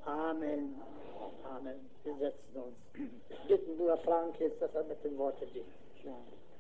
Amen. Amen. Wir setzen uns. Bitten Bruder Frank jetzt, dass er mit dem Worte dient. Ja.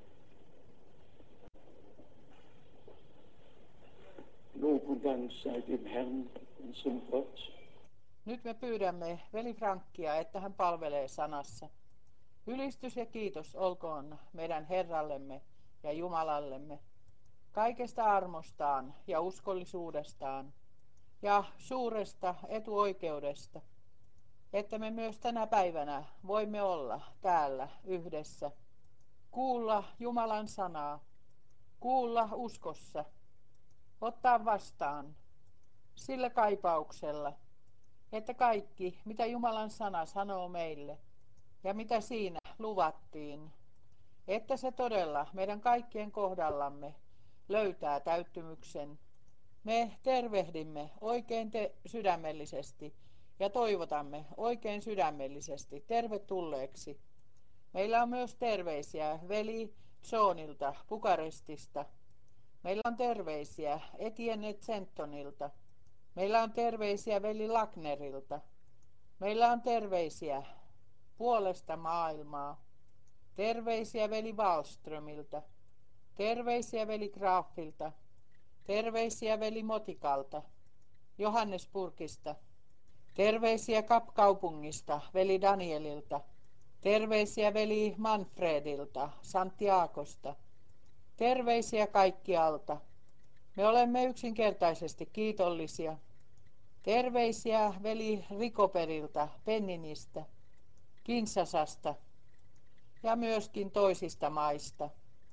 Lob und Dank sei dem Herrn, unserem Gott. Nyt me pyydämme veli Frankkia, että hän palvelee sanassa. Ylistys ja kiitos olkoon meidän Herrallemme ja Jumalallemme, kaikesta armostaan ja uskollisuudestaan ja suuresta etuoikeudesta, että me myös tänä päivänä voimme olla täällä yhdessä, kuulla Jumalan sanaa, kuulla uskossa, ottaa vastaan sillä kaipauksella, että kaikki, mitä Jumalan sana sanoo meille ja mitä siinä luvattiin, että se todella meidän kaikkien kohdallamme löytää täyttymyksen. Me tervehdimme oikein sydämellisesti ja toivotamme oikein sydämellisesti tervetulleeksi. Meillä on myös terveisiä veli Johnilta Bukarestista. Meillä on terveisiä Etienne Zentonilta. Meillä on terveisiä veli Lagnerilta. Meillä on terveisiä puolesta maailmaa. Terveisiä veli Wallströmiltä. Terveisiä veli Graafilta. Terveisiä veli Motikalta. Johannesburgista. Terveisiä Kapkaupungista veli Danielilta. Terveisiä veli Manfredilta Santiagosta. Terveisiä kaikkialta. Me olemme yksinkertaisesti kiitollisia. Terveisiä veli Rikoperilta Penninistä, Kinsasasta ja myöskin toisista maista.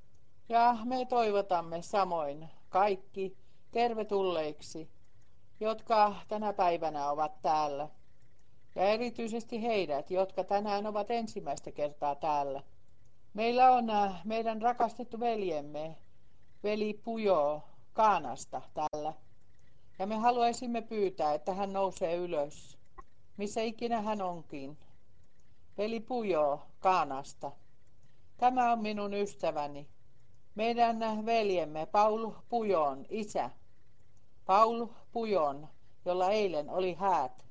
Ja me toivotamme samoin kaikki tervetulleiksi, jotka tänä päivänä ovat täällä. Ja erityisesti heidät, jotka tänään ovat ensimmäistä kertaa täällä. Meillä on meidän rakastettu veljemme, veli Pujo Kaanasta täällä. Ja me haluaisimme pyytää, että hän nousee ylös, missä ikinä hän onkin. Veli Pujo Kaanasta. Tämä on minun ystäväni. Meidän veljemme Paul Pujon isä. Paul Pujon, jolla eilen oli häät.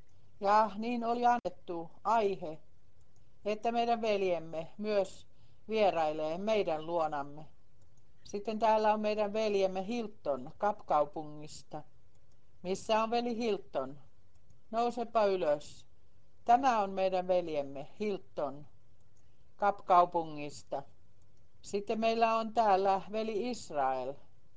Ja niin oli annettu aihe, että meidän veljemme myös vierailee meidän luonamme. Sitten täällä on meidän veljemme Hilton Kapkaupungista. Missä on veli Hilton? Nousepa ylös. Tämä on meidän veljemme Hilton Kapkaupungista. Sitten meillä on täällä veli Israel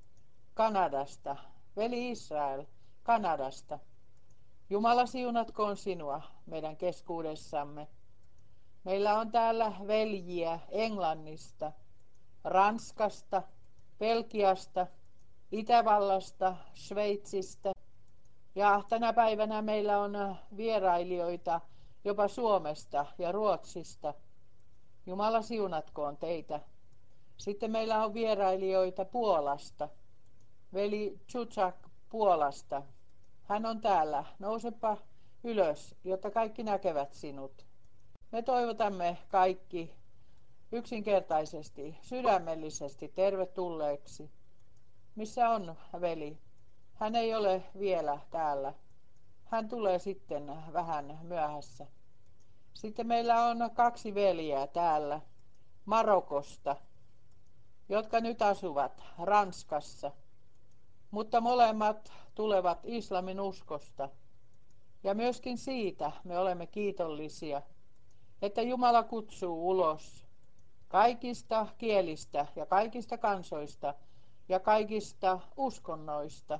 Kanadasta. Veli Israel Kanadasta. Jumala siunatkoon sinua meidän keskuudessamme. Meillä on täällä veljiä Englannista, Ranskasta, Belgiasta, Itävallasta, Sveitsistä. Ja tänä päivänä meillä on vierailijoita jopa Suomesta ja Ruotsista. Jumala siunatkoon teitä. Sitten meillä on vierailijoita Puolasta. Veli Chuchak Puolasta. Hän on täällä. Nousepa ylös, jotta kaikki näkevät sinut. Me toivotamme kaikki yksinkertaisesti, sydämellisesti tervetulleeksi. Missä on veli? Hän ei ole vielä täällä. Hän tulee sitten vähän myöhässä. Sitten meillä on 2 veljeä täällä Marokosta, jotka nyt asuvat Ranskassa. Mutta molemmat tulevat islamin uskosta. Ja myöskin siitä me olemme kiitollisia, että Jumala kutsuu ulos kaikista kielistä ja kaikista kansoista ja kaikista uskonnoista.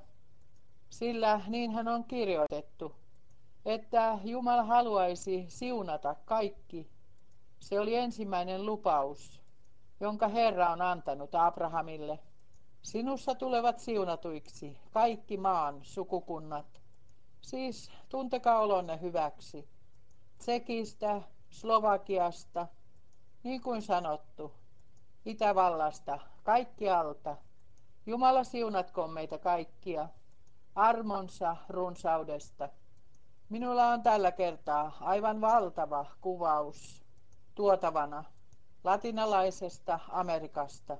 Sillä niinhän on kirjoitettu, että Jumala haluaisi siunata kaikki. Se oli ensimmäinen lupaus, jonka Herra on antanut Abrahamille. Sinussa tulevat siunatuiksi kaikki maan sukukunnat. Siis tuntekaa olonne hyväksi. Tsekistä, Slovakiasta, niin kuin sanottu, Itävallasta, kaikkialta. Jumala siunatkoon meitä kaikkia armonsa runsaudesta. Minulla on tällä kertaa aivan valtava kuvaus tuotavana latinalaisesta Amerikasta.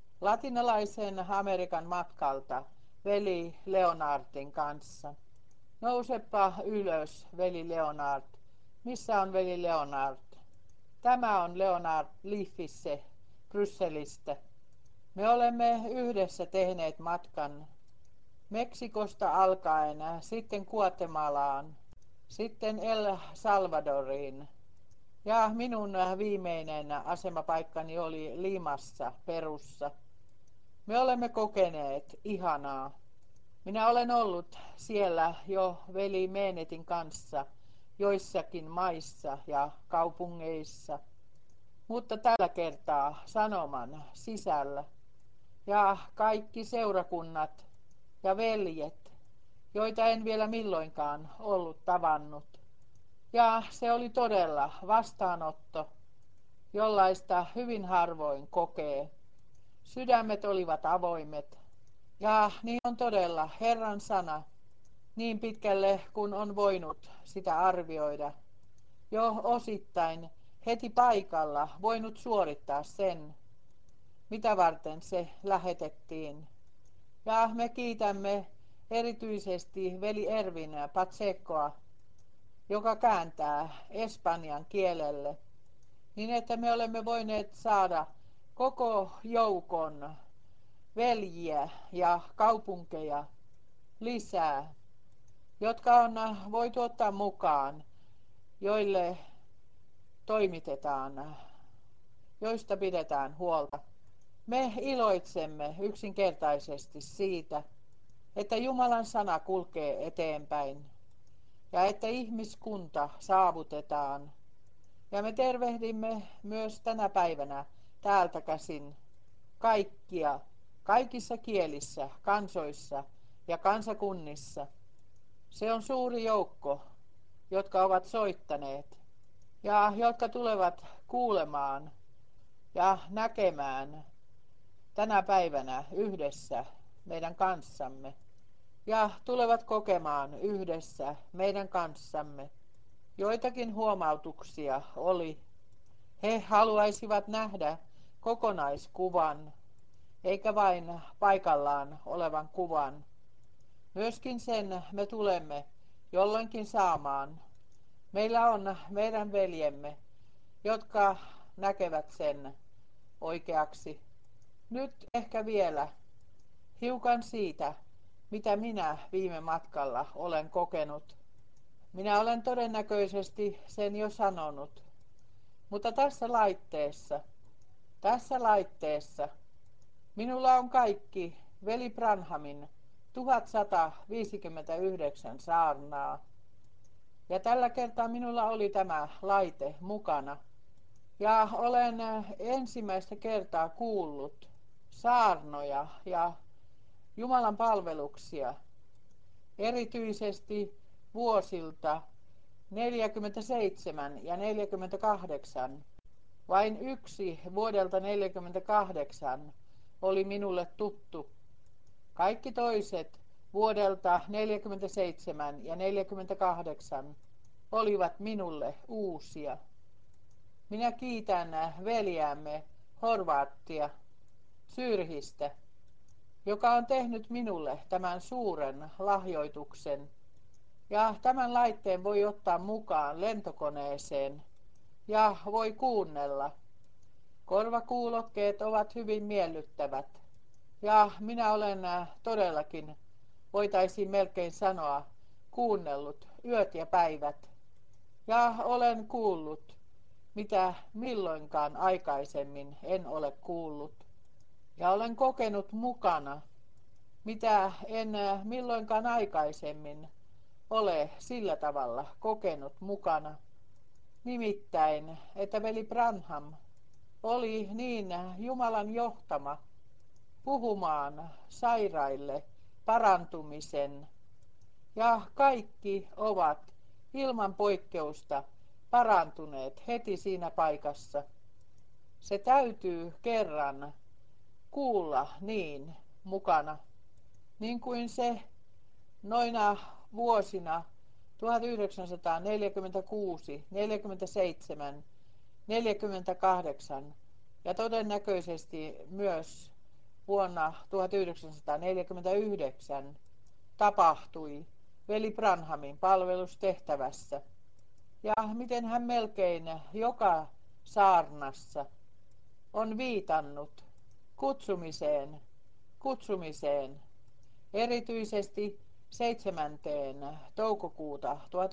Latinalaisen Amerikan matkalta veli Leonardin kanssa. Nousepa ylös, veli Leonard. Missä on veli Leonard? Tämä on Leonard Liffisse Brysselistä. Me olemme yhdessä tehneet matkan Meksikosta alkaen, sitten Guatemalaan, sitten El Salvadoriin. Ja minun viimeinen asemapaikkani oli Limassa, Perussa. Me olemme kokeneet ihanaa. Minä olen ollut siellä jo veli Meenetin kanssa joissakin maissa ja kaupungeissa, mutta tällä kertaa sanoman sisällä. Ja kaikki seurakunnat ja veljet, joita en vielä milloinkaan ollut tavannut. Ja se oli todella vastaanotto, jollaista hyvin harvoin kokee. Sydämet olivat avoimet. Ja niin on todella Herran sana, niin pitkälle kun on voinut sitä arvioida. Jo osittain heti paikalla voinut suorittaa sen, mitä varten se lähetettiin. Ja me kiitämme erityisesti veli Ervin Pachecoa, joka kääntää espanjan kielelle, niin että me olemme voineet saada koko joukon veljiä ja kaupunkeja lisää, jotka on voitu ottaa mukaan, joille toimitetaan, joista pidetään huolta. Me iloitsemme yksinkertaisesti siitä, että Jumalan sana kulkee eteenpäin ja että ihmiskunta saavutetaan. Ja me tervehdimme myös tänä päivänä täältä käsin kaikkia, kaikissa kielissä, kansoissa ja kansakunnissa. Se on suuri joukko, jotka ovat soittaneet ja jotka tulevat kuulemaan ja näkemään tänä päivänä yhdessä meidän kanssamme ja tulevat kokemaan yhdessä meidän kanssamme. Joitakin huomautuksia oli. He haluaisivat nähdä kokonaiskuvan, eikä vain paikallaan olevan kuvan. Myöskin sen me tulemme jolloinkin saamaan. Meillä on meidän veljemme, jotka näkevät sen oikeaksi. Nyt ehkä vielä hiukan siitä, mitä minä viime matkalla olen kokenut. Minä olen todennäköisesti sen jo sanonut, mutta tässä laitteessa minulla on kaikki veli Branhamin 1159 saarnaa. Ja tällä kertaa minulla oli tämä laite mukana. Ja olen ensimmäistä kertaa kuullut saarnoja ja Jumalan palveluksia, erityisesti vuosilta 47 ja 48. Vain yksi vuodelta 48 oli minulle tuttu. Kaikki toiset vuodelta 47 ja 48 olivat minulle uusia. Minä kiitän veljäämme Horvaattia Syrhistä, joka on tehnyt minulle tämän suuren lahjoituksen. Ja tämän laitteen voi ottaa mukaan lentokoneeseen ja voi kuunnella. Korvakuulokkeet ovat hyvin miellyttävät. Ja minä olen todellakin, voitaisiin melkein sanoa, kuunnellut yöt ja päivät. Ja olen kuullut, mitä milloinkaan aikaisemmin en ole kuullut. Ja olen kokenut mukana, mitä en milloinkaan aikaisemmin ole sillä tavalla kokenut mukana. Nimittäin, että veli Branham oli niin Jumalan johtama puhumaan sairaille parantumisen. Ja kaikki ovat ilman poikkeusta parantuneet heti siinä paikassa. Se täytyy kerran kuulla niin mukana, niin kuin se noina vuosina 1946, 47, 48 ja todennäköisesti myös vuonna 1949 tapahtui veli Branhamin palvelustehtävässä ja miten hän melkein joka saarnassa on viitannut kutsumiseen, erityisesti 7. toukokuuta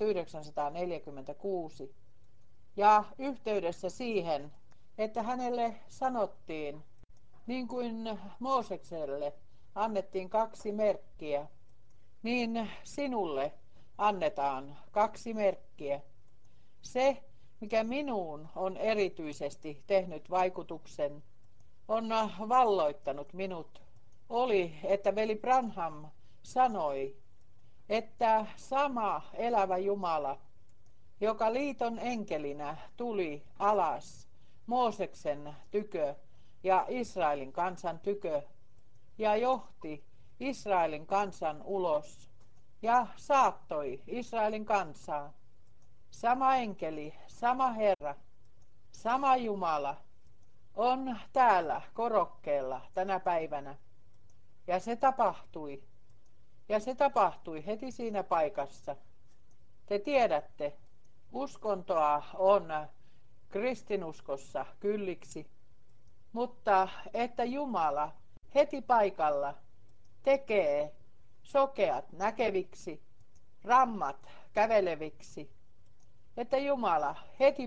1946 ja yhteydessä siihen, että hänelle sanottiin, niin kuin Moosekselle annettiin 2 merkkiä, niin sinulle annetaan 2 merkkiä. Se, mikä minuun on erityisesti tehnyt vaikutuksen, on valloittanut minut, oli, että veli Branham sanoi, että sama elävä Jumala, joka liiton enkelinä tuli alas Mooseksen tykö ja Israelin kansan tykö ja johti Israelin kansan ulos ja saattoi Israelin kansaa. Sama enkeli, sama Herra, sama Jumala on täällä korokkeella tänä päivänä. Ja se tapahtui. Ja se tapahtui heti siinä paikassa. Te tiedätte, uskontoa on kristinuskossa kylliksi, mutta että Jumala heti paikalla tekee sokeat näkeviksi, rammat käveleviksi, että Jumala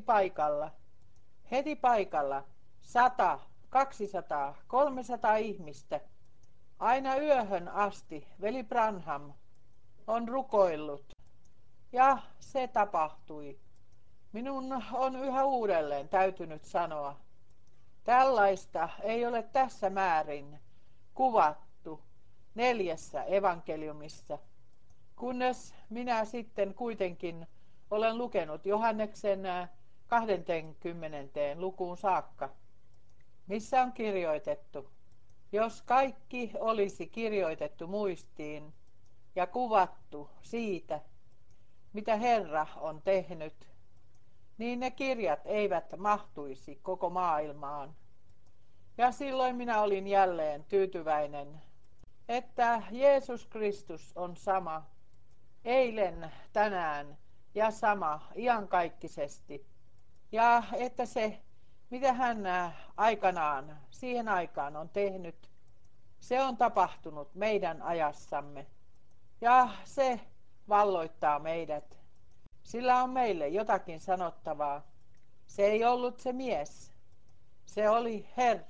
heti paikalla 100, 200, 300 ihmistä, aina yöhön asti veli Branham on rukoillut ja se tapahtui. Minun on yhä uudelleen täytynyt sanoa, tällaista ei ole tässä määrin kuvattu 4 evankeliumissa, kunnes minä sitten kuitenkin olen lukenut Johanneksen 20. lukuun saakka, missä on kirjoitettu, jos kaikki olisi kirjoitettu muistiin ja kuvattu siitä, mitä Herra on tehnyt, niin ne kirjat eivät mahtuisi koko maailmaan. Ja silloin minä olin jälleen tyytyväinen, että Jeesus Kristus on sama, eilen, tänään ja sama iankaikkisesti. Ja että se, mitä hän siihen aikaan on tehnyt, se on tapahtunut meidän ajassamme. Ja se valloittaa meidät. Sillä on meille jotakin sanottavaa. Se ei ollut se mies. Se oli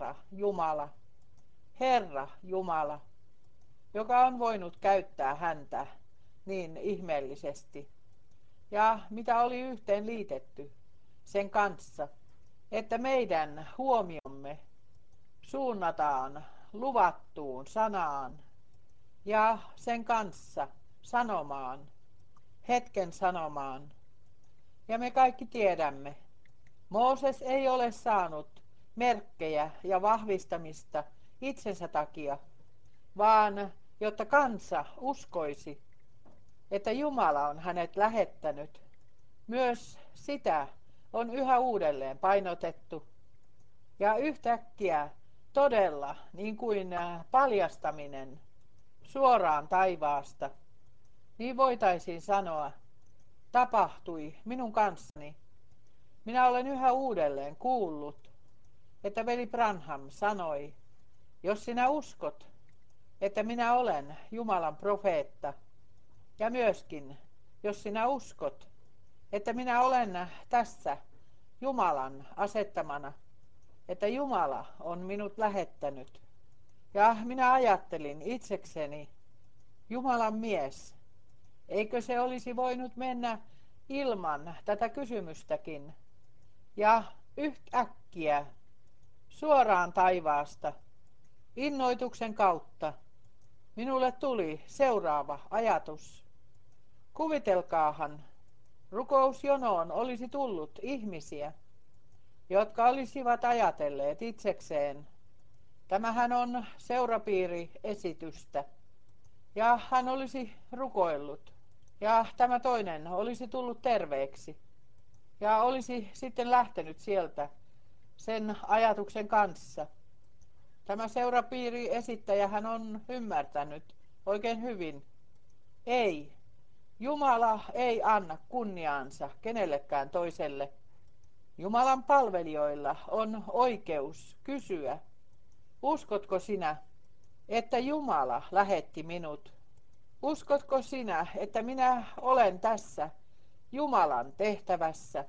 Herra Jumala, joka on voinut käyttää häntä niin ihmeellisesti. Ja mitä oli yhteen liitetty sen kanssa, että meidän huomiomme suunnataan luvattuun sanaan ja sen kanssa sanomaan, hetken sanomaan. Ja me kaikki tiedämme, Mooses ei ole saanut merkkejä ja vahvistamista itsensä takia, vaan jotta kansa uskoisi, että Jumala on hänet lähettänyt. Myös sitä on yhä uudelleen painotettu. Ja yhtäkkiä todella niin kuin paljastaminen suoraan taivaasta, niin voitaisiin sanoa, tapahtui minun kanssani. Minä olen yhä uudelleen kuullut, että veli Branham sanoi, jos sinä uskot, että minä olen Jumalan profeetta, ja myöskin, jos sinä uskot, että minä olen tässä Jumalan asettamana, että Jumala on minut lähettänyt. Ja minä ajattelin itsekseni, Jumalan mies, eikö se olisi voinut mennä ilman tätä kysymystäkin? Ja yhtäkkiä suoraan taivaasta, innoituksen kautta, minulle tuli seuraava ajatus. Kuvitelkaahan, rukousjonoon olisi tullut ihmisiä, jotka olisivat ajatelleet itsekseen. Tämähän on seurapiiriesitystä. Ja hän olisi rukoillut. Ja tämä toinen olisi tullut terveeksi. Ja olisi sitten lähtenyt sieltä sen ajatuksen kanssa. Tämä seurapiiriesittäjä hän on ymmärtänyt oikein hyvin. Ei. Jumala ei anna kunniaansa kenellekään toiselle. Jumalan palvelijoilla on oikeus kysyä, uskotko sinä, että Jumala lähetti minut? Uskotko sinä, että minä olen tässä Jumalan tehtävässä?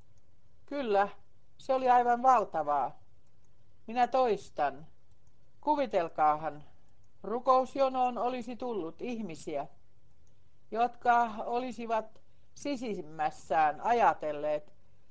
Kyllä, se oli aivan valtavaa. Minä toistan. Kuvitelkaahan, rukousjonoon olisi tullut ihmisiä, jotka olisivat sisimmässään ajatelleet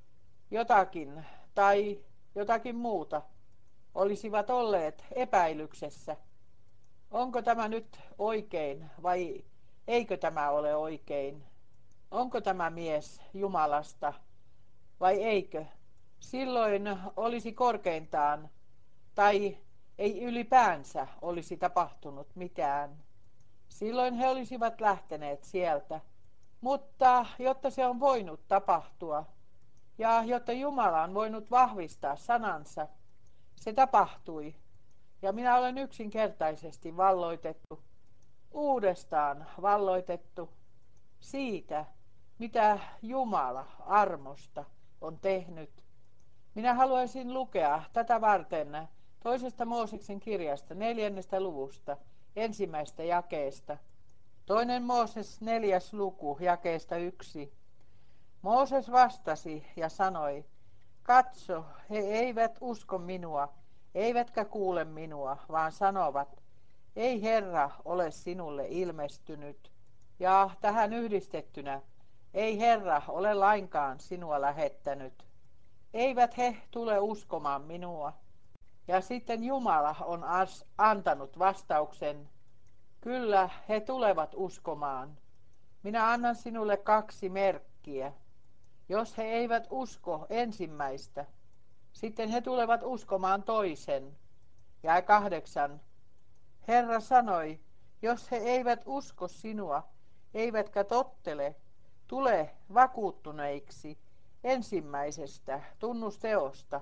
jotakin tai jotakin muuta, olisivat olleet epäilyksessä. Onko tämä nyt oikein vai eikö tämä ole oikein? Onko tämä mies Jumalasta vai eikö? Silloin olisi korkeintaan tai ei ylipäänsä olisi tapahtunut mitään. Silloin he olisivat lähteneet sieltä. Mutta jotta se on voinut tapahtua ja jotta Jumala on voinut vahvistaa sanansa, se tapahtui. Ja minä olen yksinkertaisesti valloitettu, uudestaan valloitettu siitä, mitä Jumala armosta on tehnyt. Minä haluaisin lukea tätä varten toisesta Mooseksen kirjasta 4. luvusta, 1. jakeesta. 2. Mooses 4. luku, jakeesta 1. Mooses vastasi ja sanoi, katso, he eivät usko minua, eivätkä kuule minua, vaan sanovat, ei Herra ole sinulle ilmestynyt. Ja tähän yhdistettynä, ei Herra ole lainkaan sinua lähettänyt. Eivät he tule uskomaan minua. Ja sitten Jumala on antanut vastauksen, kyllä he tulevat uskomaan. Minä annan sinulle 2 merkkiä. Jos he eivät usko ensimmäistä, sitten he tulevat uskomaan toisen. Jae 8. Herra sanoi, jos he eivät usko sinua, eivätkä tottele, tule vakuuttuneiksi ensimmäisestä tunnusteosta.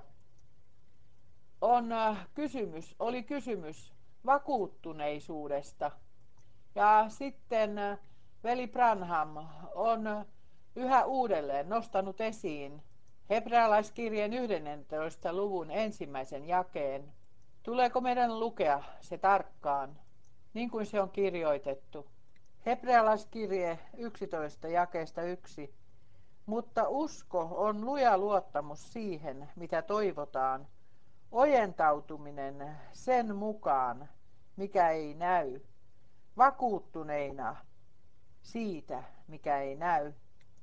Oli kysymys vakuuttuneisuudesta. Ja sitten veli Branham on yhä uudelleen nostanut esiin hebrealaiskirjeen 11. luvun 1. jakeen. Tuleeko meidän lukea se tarkkaan, niin kuin se on kirjoitettu? Hebrealaiskirje 11. jakeesta 1. Mutta usko on luja luottamus siihen, mitä toivotaan, ojentautuminen sen mukaan, mikä ei näy, vakuuttuneina siitä, mikä ei näy.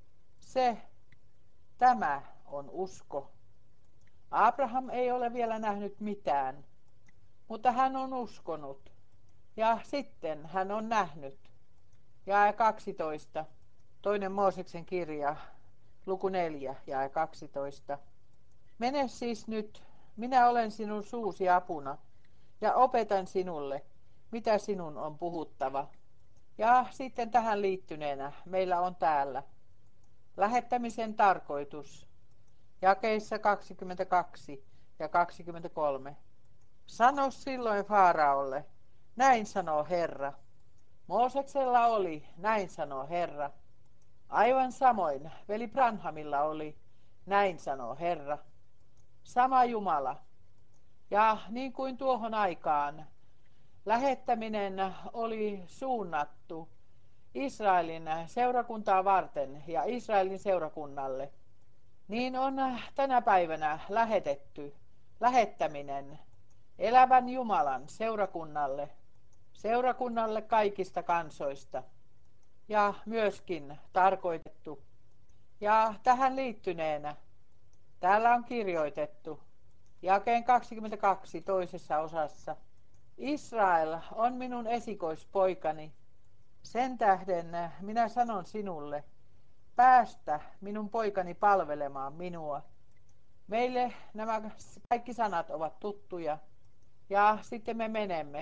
Tämä on usko. Abraham ei ole vielä nähnyt mitään, mutta hän on uskonut ja sitten hän on nähnyt. Jae 12. 2. Mooseksen kirja, luku 4, jae 12. Mene siis nyt, minä olen sinun suusi apuna ja opetan sinulle, mitä sinun on puhuttava. Ja sitten tähän liittyneenä meillä on täällä lähettämisen tarkoitus, jakeissa 22 ja 23. Sano silloin Faaraolle, näin sanoo Herra. Mooseksella oli, näin sanoo Herra. Aivan samoin veli Branhamilla oli, näin sanoo Herra. Sama Jumala. Ja niin kuin tuohon aikaan lähettäminen oli suunnattu Israelin seurakuntaa varten ja Israelin seurakunnalle, niin on tänä päivänä lähettäminen elävän Jumalan seurakunnalle kaikista kansoista ja myöskin tarkoitettu. Ja tähän liittyneenä täällä on kirjoitettu jakeen 22 toisessa osassa. Israel on minun esikoispoikani. Sen tähden minä sanon sinulle, päästä minun poikani palvelemaan minua. Meille nämä kaikki sanat ovat tuttuja. Ja sitten me menemme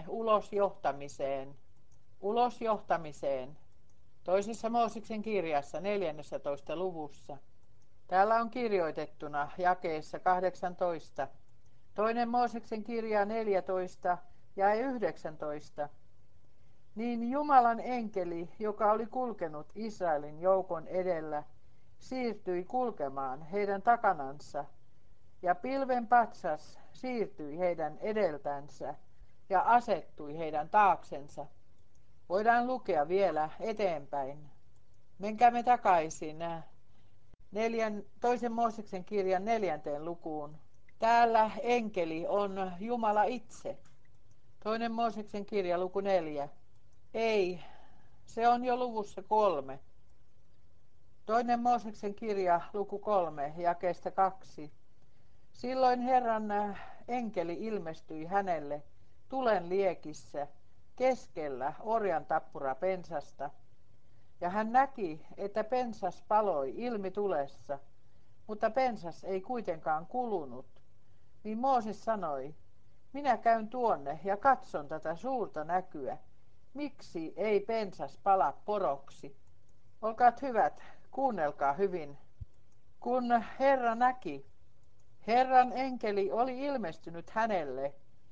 ulosjohtamiseen. Toisessa Mooseksen kirjassa 14. luvussa. Täällä on kirjoitettuna jakeessa 18. 2. Mooseksen kirja 14 ja 19. Niin Jumalan enkeli, joka oli kulkenut Israelin joukon edellä, siirtyi kulkemaan heidän takanansa, ja pilven patsas siirtyi heidän edeltänsä ja asettui heidän taaksensa. Voidaan lukea vielä eteenpäin. Menkäämme takaisin toisen Mooseksen kirjan 4. lukuun. Täällä enkeli on Jumala itse. Toinen Mooseksen kirja, luku 4. Ei, se on jo luvussa 3. Toinen Mooseksen kirja, luku 3, jakeesta 2. Silloin Herran enkeli ilmestyi hänelle tulen liekissä keskellä orjan tappura pensasta. Ja hän näki, että pensas paloi ilmi tulessa, mutta pensas ei kuitenkaan kulunut. Niin Mooses sanoi, minä käyn tuonne ja katson tätä suurta näkyä. Miksi ei pensas pala poroksi? Olkaat hyvät, kuunnelkaa hyvin. Kun Herra näki, Herran enkeli oli ilmestynyt hänelle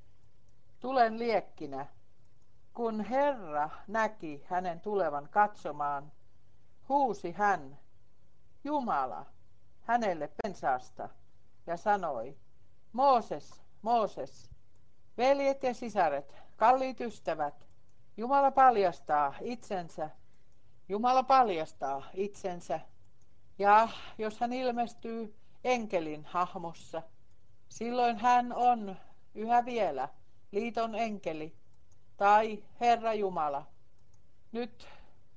tulen liekkinä. Kun Herra näki hänen tulevan katsomaan, huusi hän, Jumala, hänelle pensaasta ja sanoi, Mooses, Mooses, veljet ja sisaret, kalliit ystävät, Jumala paljastaa itsensä, Jumala paljastaa itsensä. Ja jos hän ilmestyy enkelin hahmossa, silloin hän on yhä vielä liiton enkeli tai Herra Jumala. Nyt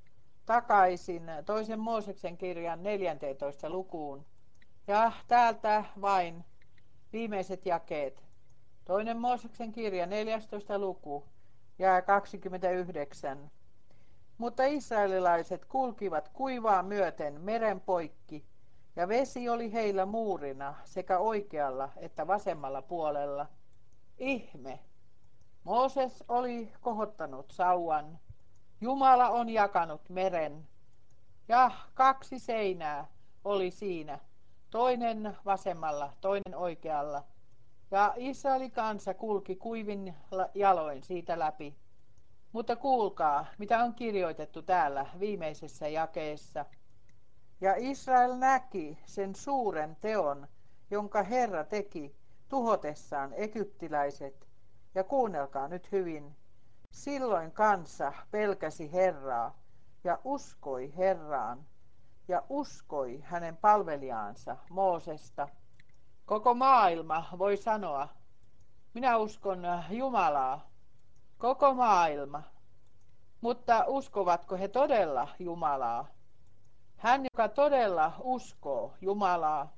takaisin toisen Mooseksen kirjan 14. lukuun. Ja täältä vain viimeiset jakeet. Toinen Mooseksen kirja 14. luku ja 29. Mutta israelilaiset kulkivat kuivaa myöten meren poikki, ja vesi oli heillä muurina sekä oikealla että vasemmalla puolella. Ihme! Mooses oli kohottanut sauvan. Jumala on jakanut meren. Ja 2 seinää oli siinä, toinen vasemmalla, toinen oikealla. Ja Israelin kansa kulki kuivin jaloin siitä läpi. Mutta kuulkaa, mitä on kirjoitettu täällä viimeisessä jakeessa. Ja Israel näki sen suuren teon, jonka Herra teki tuhotessaan egyptiläiset. Ja kuunnelkaa nyt hyvin. Silloin kansa pelkäsi Herraa ja uskoi Herraan ja uskoi hänen palvelijaansa Moosesta. Koko maailma voi sanoa, minä uskon Jumalaa. Koko maailma. Mutta uskovatko he todella Jumalaa? Hän, joka todella uskoo Jumalaa,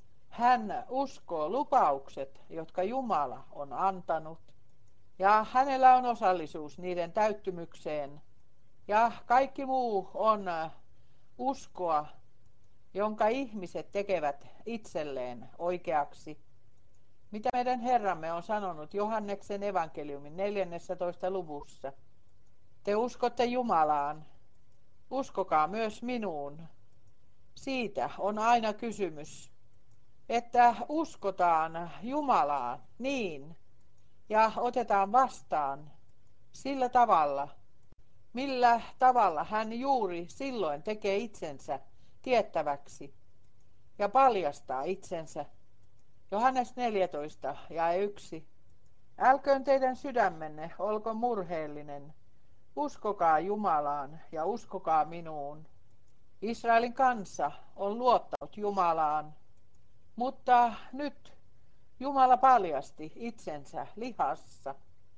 hän uskoo lupaukset, jotka Jumala on antanut. Ja hänellä on osallisuus niiden täyttymykseen. Ja kaikki muu on uskoa, jonka ihmiset tekevät itselleen oikeaksi. Mitä meidän Herramme on sanonut Johanneksen evankeliumin 14. luvussa. Te uskotte Jumalaan, uskokaa myös minuun. Siitä on aina kysymys, että uskotaan Jumalaan niin ja otetaan vastaan sillä tavalla, millä tavalla hän juuri silloin tekee itsensä tiettäväksi ja paljastaa itsensä. Johannes 14 ja 1. Älköön teidän sydämenne olko murheellinen. Uskokaa Jumalaan ja uskokaa minuun. Israelin kansa on luottanut Jumalaan, mutta nyt Jumala paljasti itsensä lihassa.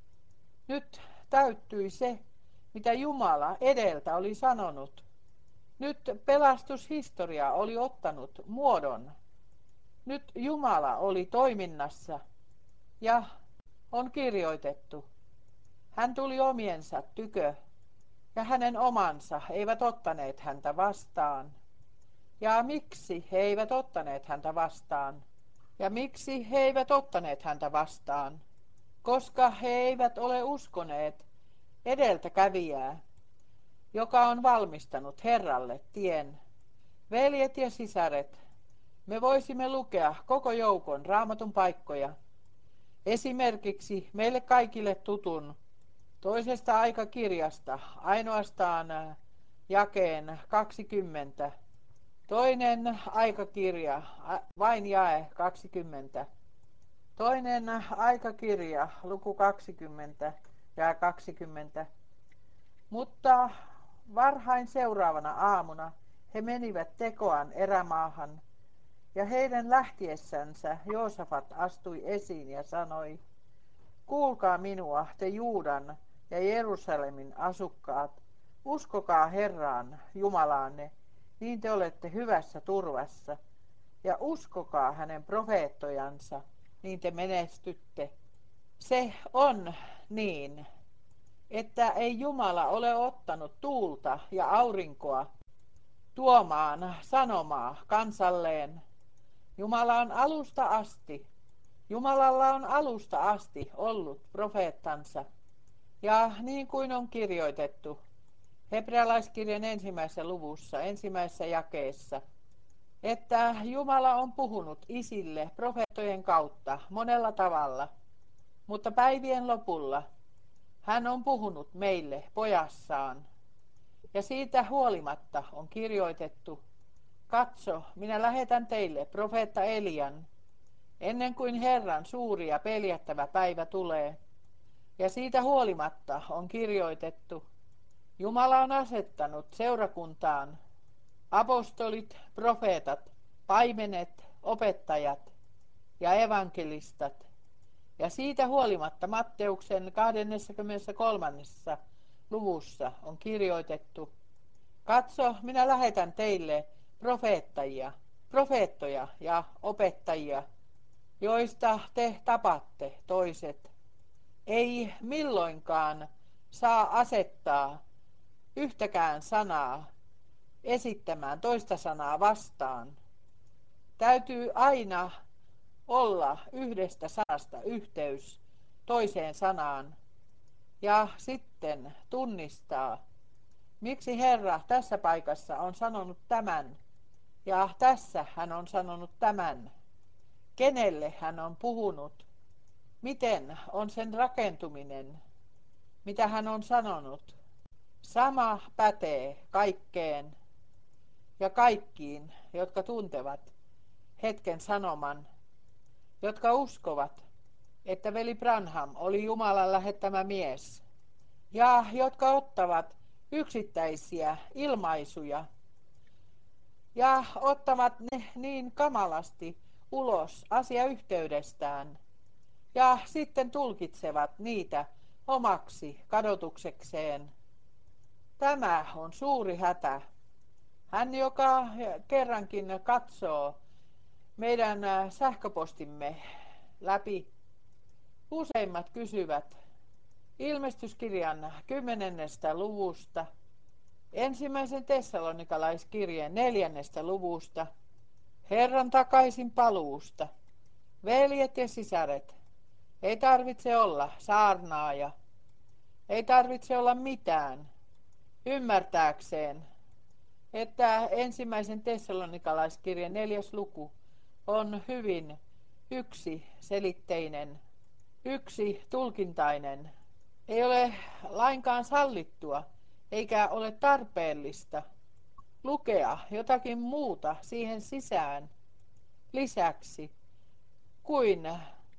Nyt täyttyi se, mitä Jumala edeltä oli sanonut. Nyt pelastushistoria oli ottanut muodon. Nyt Jumala oli toiminnassa ja on kirjoitettu. Hän tuli omiensa tykö ja hänen omansa eivät ottaneet häntä vastaan. Ja miksi he eivät ottaneet häntä vastaan? Ja miksi he eivät ottaneet häntä vastaan? Koska he eivät ole uskoneet edeltäkävijää, joka on valmistanut Herralle tien. Veljet ja sisaret, me voisimme lukea koko joukon Raamatun paikkoja. Esimerkiksi meille kaikille tutun toisesta aikakirjasta, ainoastaan jakeen 20. Toinen aikakirja, vain jae 20. Toinen aikakirja, luku 20 ja 20. Mutta varhain seuraavana aamuna he menivät Tekoan erämaahan, ja heidän lähtiessänsä Joosafat astui esiin ja sanoi, kuulkaa minua, te Juudan ja Jerusalemin asukkaat, uskokaa Herraan Jumalaanne, niin te olette hyvässä turvassa, ja uskokaa hänen profeettojansa, niin te menestytte. Se on niin, että ei Jumala ole ottanut tuulta ja aurinkoa tuomaan sanomaa kansalleen. Jumalalla on alusta asti ollut profeettansa. Ja niin kuin on kirjoitettu hebrealaiskirjan 1. luvussa, 1. jakeessa, että Jumala on puhunut isille profeettojen kautta monella tavalla, mutta päivien lopulla hän on puhunut meille pojassaan. Ja siitä huolimatta on kirjoitettu, katso, minä lähetän teille profeetta Elian, ennen kuin Herran suuri ja peljättävä päivä tulee. Ja siitä huolimatta on kirjoitettu, Jumala on asettanut seurakuntaan apostolit, profeetat, paimenet, opettajat ja evankelistat. Ja siitä huolimatta Matteuksen 23. luvussa on kirjoitettu, katso, minä lähetän teille profeettoja ja opettajia, joista te tapatte toiset. Ei milloinkaan saa asettaa yhtäkään sanaa esittämään toista sanaa vastaan. Täytyy aina olla yhdestä sanasta yhteys toiseen sanaan ja sitten tunnistaa, miksi Herra tässä paikassa on sanonut tämän ja tässä hän on sanonut tämän, kenelle hän on puhunut, miten on sen rakentuminen, mitä hän on sanonut. Sama pätee kaikkeen ja kaikkiin, jotka tuntevat hetken sanoman, jotka uskovat, että veli Branham oli Jumalan lähettämä mies, ja jotka ottavat yksittäisiä ilmaisuja ja ottavat ne niin kamalasti ulos asiayhteydestään ja sitten tulkitsevat niitä omaksi kadotuksekseen. Tämä on suuri hätä. Hän, joka kerrankin katsoo meidän sähköpostimme läpi, useimmat kysyvät ilmestyskirjan 10. luvusta, 1. Tessalonikalaiskirjeen 4. luvusta, Herran takaisin paluusta. Veljet ja sisaret, ei tarvitse olla saarnaaja, ei tarvitse olla mitään ymmärtääkseen, että 1. Tessalonikalaiskirjan 4. luku on hyvin yksiselitteinen, yksitulkintainen. Ei ole lainkaan sallittua eikä ole tarpeellista lukea jotakin muuta siihen sisään lisäksi kuin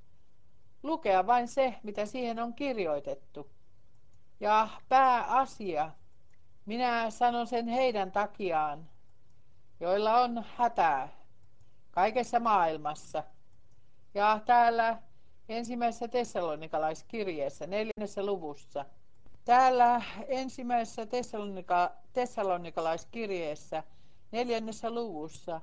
lukea vain se, mitä siihen on kirjoitettu. Ja pääasia, minä sanon sen heidän takiaan, joilla on hätää kaikessa maailmassa. Ja täällä 1. Tessalonikalaiskirjeessä 4. luvussa, täällä 1. Tessalonikalaiskirjeessä 4. luvussa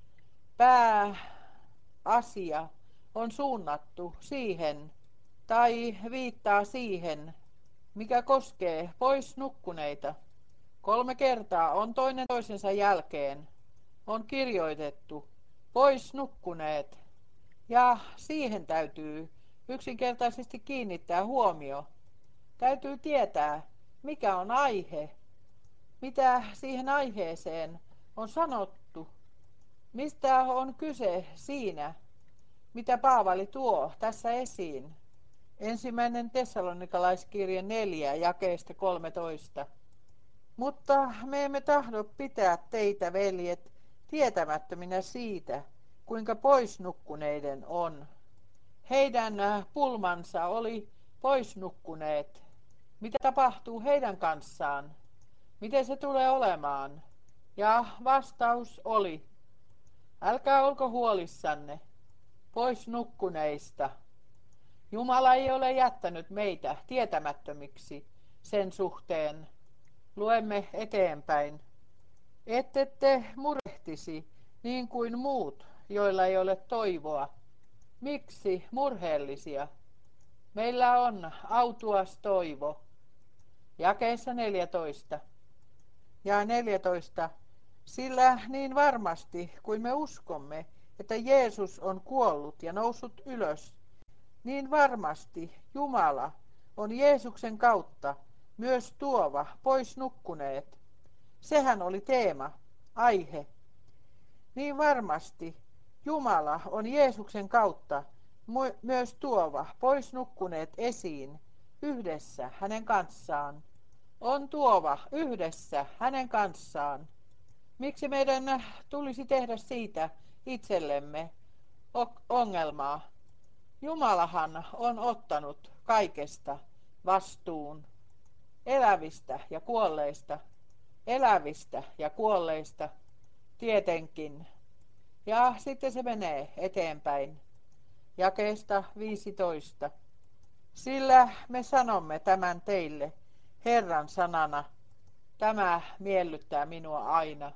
pääasia on suunnattu siihen tai viittaa siihen, mikä koskee pois nukkuneita. 3 kertaa on toinen toisensa jälkeen on kirjoitettu pois nukkuneet, ja siihen täytyy yksinkertaisesti kiinnittää huomio. Täytyy tietää, mikä on aihe, mitä siihen aiheeseen on sanottu, mistä on kyse siinä, mitä Paavali tuo tässä esiin. Ensimmäinen Tessalonikalaiskirje 4, jakeesta 13. Mutta me emme tahdo pitää teitä, veljet, tietämättöminä siitä, kuinka poisnukkuneiden on. Heidän pulmansa oli poisnukkuneet. Mitä tapahtuu heidän kanssaan? Miten se tulee olemaan? Ja vastaus oli, älkää olko huolissanne, poisnukkuneista. Jumala ei ole jättänyt meitä tietämättömiksi sen suhteen. Luemme eteenpäin. Ette te murehtisi niin kuin muut, joilla ei ole toivoa. Miksi murheellisia? Meillä on autuas toivo. Jakeessa 14. Ja 14. Sillä niin varmasti kuin me uskomme, että Jeesus on kuollut ja noussut ylös, niin varmasti Jumala on Jeesuksen kautta myös tuova pois nukkuneet. Sehän oli teema, aihe. Niin varmasti Jumala on Jeesuksen kautta myös tuova pois nukkuneet esiin yhdessä hänen kanssaan. On tuova yhdessä hänen kanssaan. Miksi meidän tulisi tehdä siitä itsellemme ongelmaa? Jumalahan on ottanut kaikesta vastuun, elävistä ja kuolleista, elävistä ja kuolleista tietenkin. Ja sitten se menee eteenpäin, jakeesta 15. Sillä me sanomme tämän teille Herran sanana, tämä miellyttää minua aina.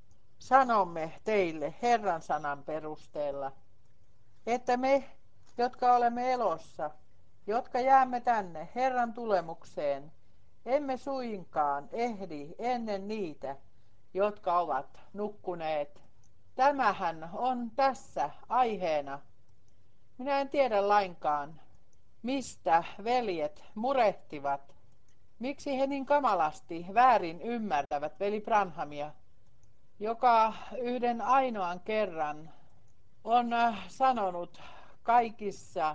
Sanomme teille Herran sanan perusteella, että me, jotka olemme elossa, jotka jäämme tänne Herran tulemukseen, emme suinkaan ehdi ennen niitä, jotka ovat nukkuneet. Tämähän on tässä aiheena. Minä en tiedä lainkaan, mistä veljet murehtivat. Miksi he niin kamalasti väärin ymmärtävät veli Branhamia, joka yhden ainoan kerran on sanonut kaikissa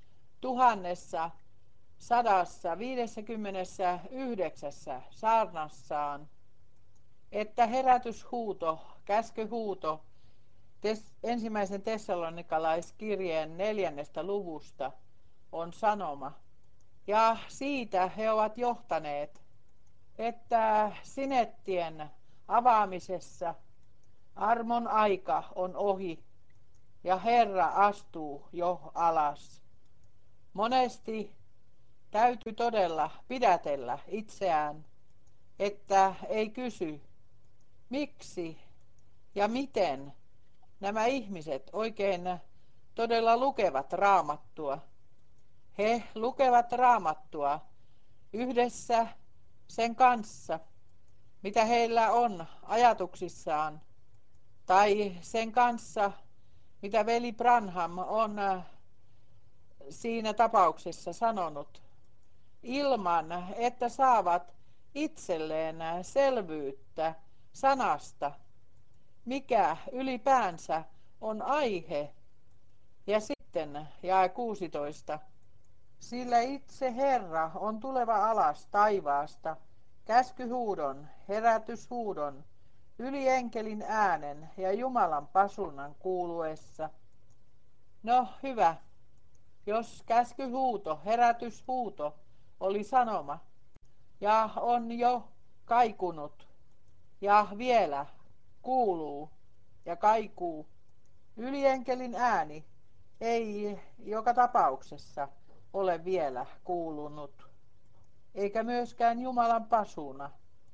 1159 saarnassaan, että herätyshuuto, käskyhuuto ensimmäisen Tessalonikalaiskirjeen 4. luvusta on sanoma. Ja siitä he ovat johtaneet, että sinettien avaamisessa armon aika on ohi ja Herra astuu jo alas. Monesti täytyy todella pidätellä itseään, että ei kysy, miksi ja miten nämä ihmiset oikein todella lukevat Raamattua. He lukevat Raamattua yhdessä sen kanssa, mitä heillä on ajatuksissaan, tai sen kanssa, mitä veli Branham on siinä tapauksessa sanonut, ilman että saavat itselleen selvyyttä sanasta, mikä ylipäänsä on aihe. Ja sitten jae 16. Sillä itse Herra on tuleva alas taivaasta, käskyhuudon, herätyshuudon, ylienkelin äänen ja Jumalan pasunnan kuuluessa. No hyvä, jos käskyhuuto, herätyshuuto oli sanoma ja on jo kaikunut ja vielä kuuluu ja kaikuu, ylienkelin ääni ei joka tapauksessa ole vielä kuulunut, eikä myöskään Jumalan pasuna,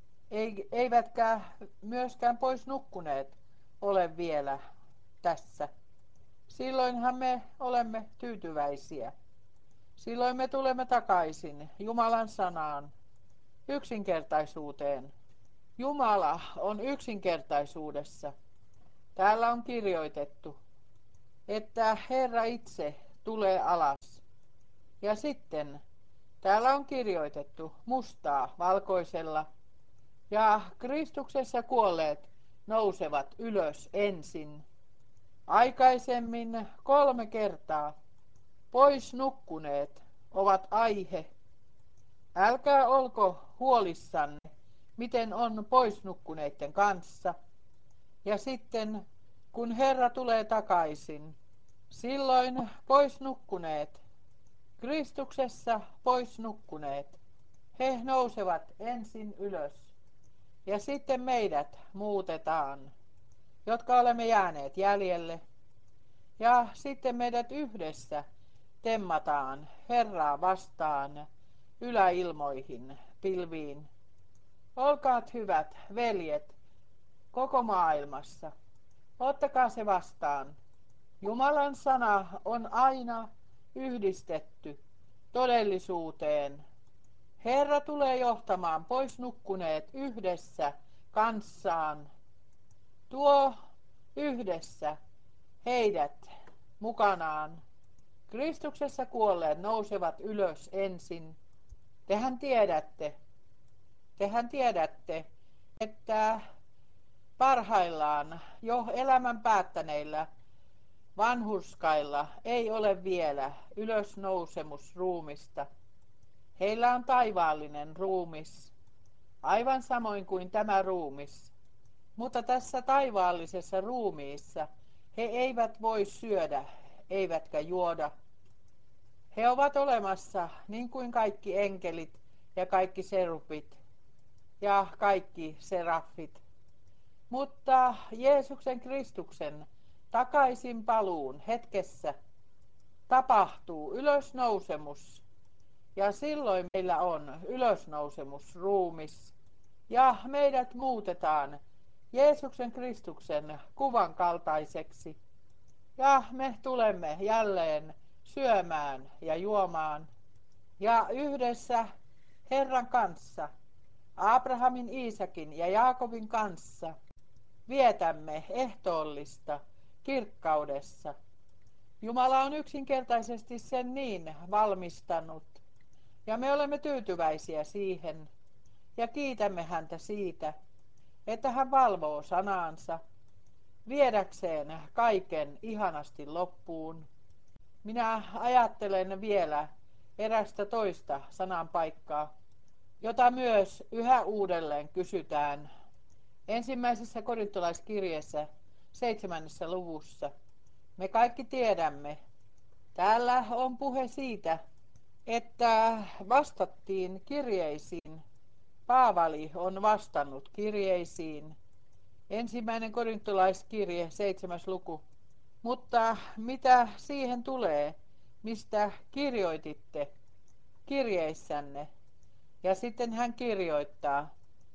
eivätkä myöskään pois nukkuneet ole vielä tässä. Silloinhan me olemme tyytyväisiä. Silloin me tulemme takaisin Jumalan sanaan, yksinkertaisuuteen. Jumala on yksinkertaisuudessa. Täällä on kirjoitettu, että Herra itse tulee alas. Ja sitten täällä on kirjoitettu mustaa valkoisella, ja Kristuksessa kuolleet nousevat ylös ensin. Aikaisemmin 3 kertaa pois nukkuneet ovat aihe. Älkää olko huolissanne, miten on poisnukkuneiden kanssa. Ja sitten, kun Herra tulee takaisin, silloin poisnukkuneet, Kristuksessa poisnukkuneet, he nousevat ensin ylös. Ja sitten meidät muutetaan, jotka olemme jääneet jäljelle. Ja sitten meidät yhdessä temmataan Herraa vastaan yläilmoihin, pilviin. Olkaat hyvät, veljet, koko maailmassa. Ottakaa se vastaan. Jumalan sana on aina yhdistetty todellisuuteen. Herra tulee johtamaan pois nukkuneet yhdessä kanssaan. Tuo yhdessä heidät mukanaan. Kristuksessa kuolleet nousevat ylös ensin. Tehän tiedätte, että parhaillaan jo elämän päättäneillä vanhurskailla ei ole vielä ylösnousemusruumista. Heillä on taivaallinen ruumis, aivan samoin kuin tämä ruumis. Mutta tässä taivaallisessa ruumiissa he eivät voi syödä, eivätkä juoda. He ovat olemassa niin kuin kaikki enkelit ja kaikki serupit ja kaikki seraffit. Mutta Jeesuksen Kristuksen takaisin paluun hetkessä tapahtuu ylösnousemus. Ja silloin meillä on ylösnousemusruumis. Ja meidät muutetaan Jeesuksen Kristuksen kuvan kaltaiseksi. Ja me tulemme jälleen syömään ja juomaan. Ja yhdessä Herran kanssa, Abrahamin, Iisakin ja Jaakobin kanssa, vietämme ehtoollista kirkkaudessa. Jumala on yksinkertaisesti sen niin valmistanut. Ja me olemme tyytyväisiä siihen ja kiitämme häntä siitä, että hän valvoo sanaansa viedäkseen kaiken ihanasti loppuun. Minä ajattelen vielä erästä toista sananpaikkaa, jota myös yhä uudelleen kysytään. Ensimmäisessä korintolaiskirjeessä 7. luvussa. Me kaikki tiedämme, täällä on puhe siitä, että vastattiin kirjeisiin. Paavali on vastannut kirjeisiin. Ensimmäinen korintolaiskirje, 7. luku. Mutta mitä siihen tulee, mistä kirjoititte kirjeissänne? Ja sitten hän kirjoittaa,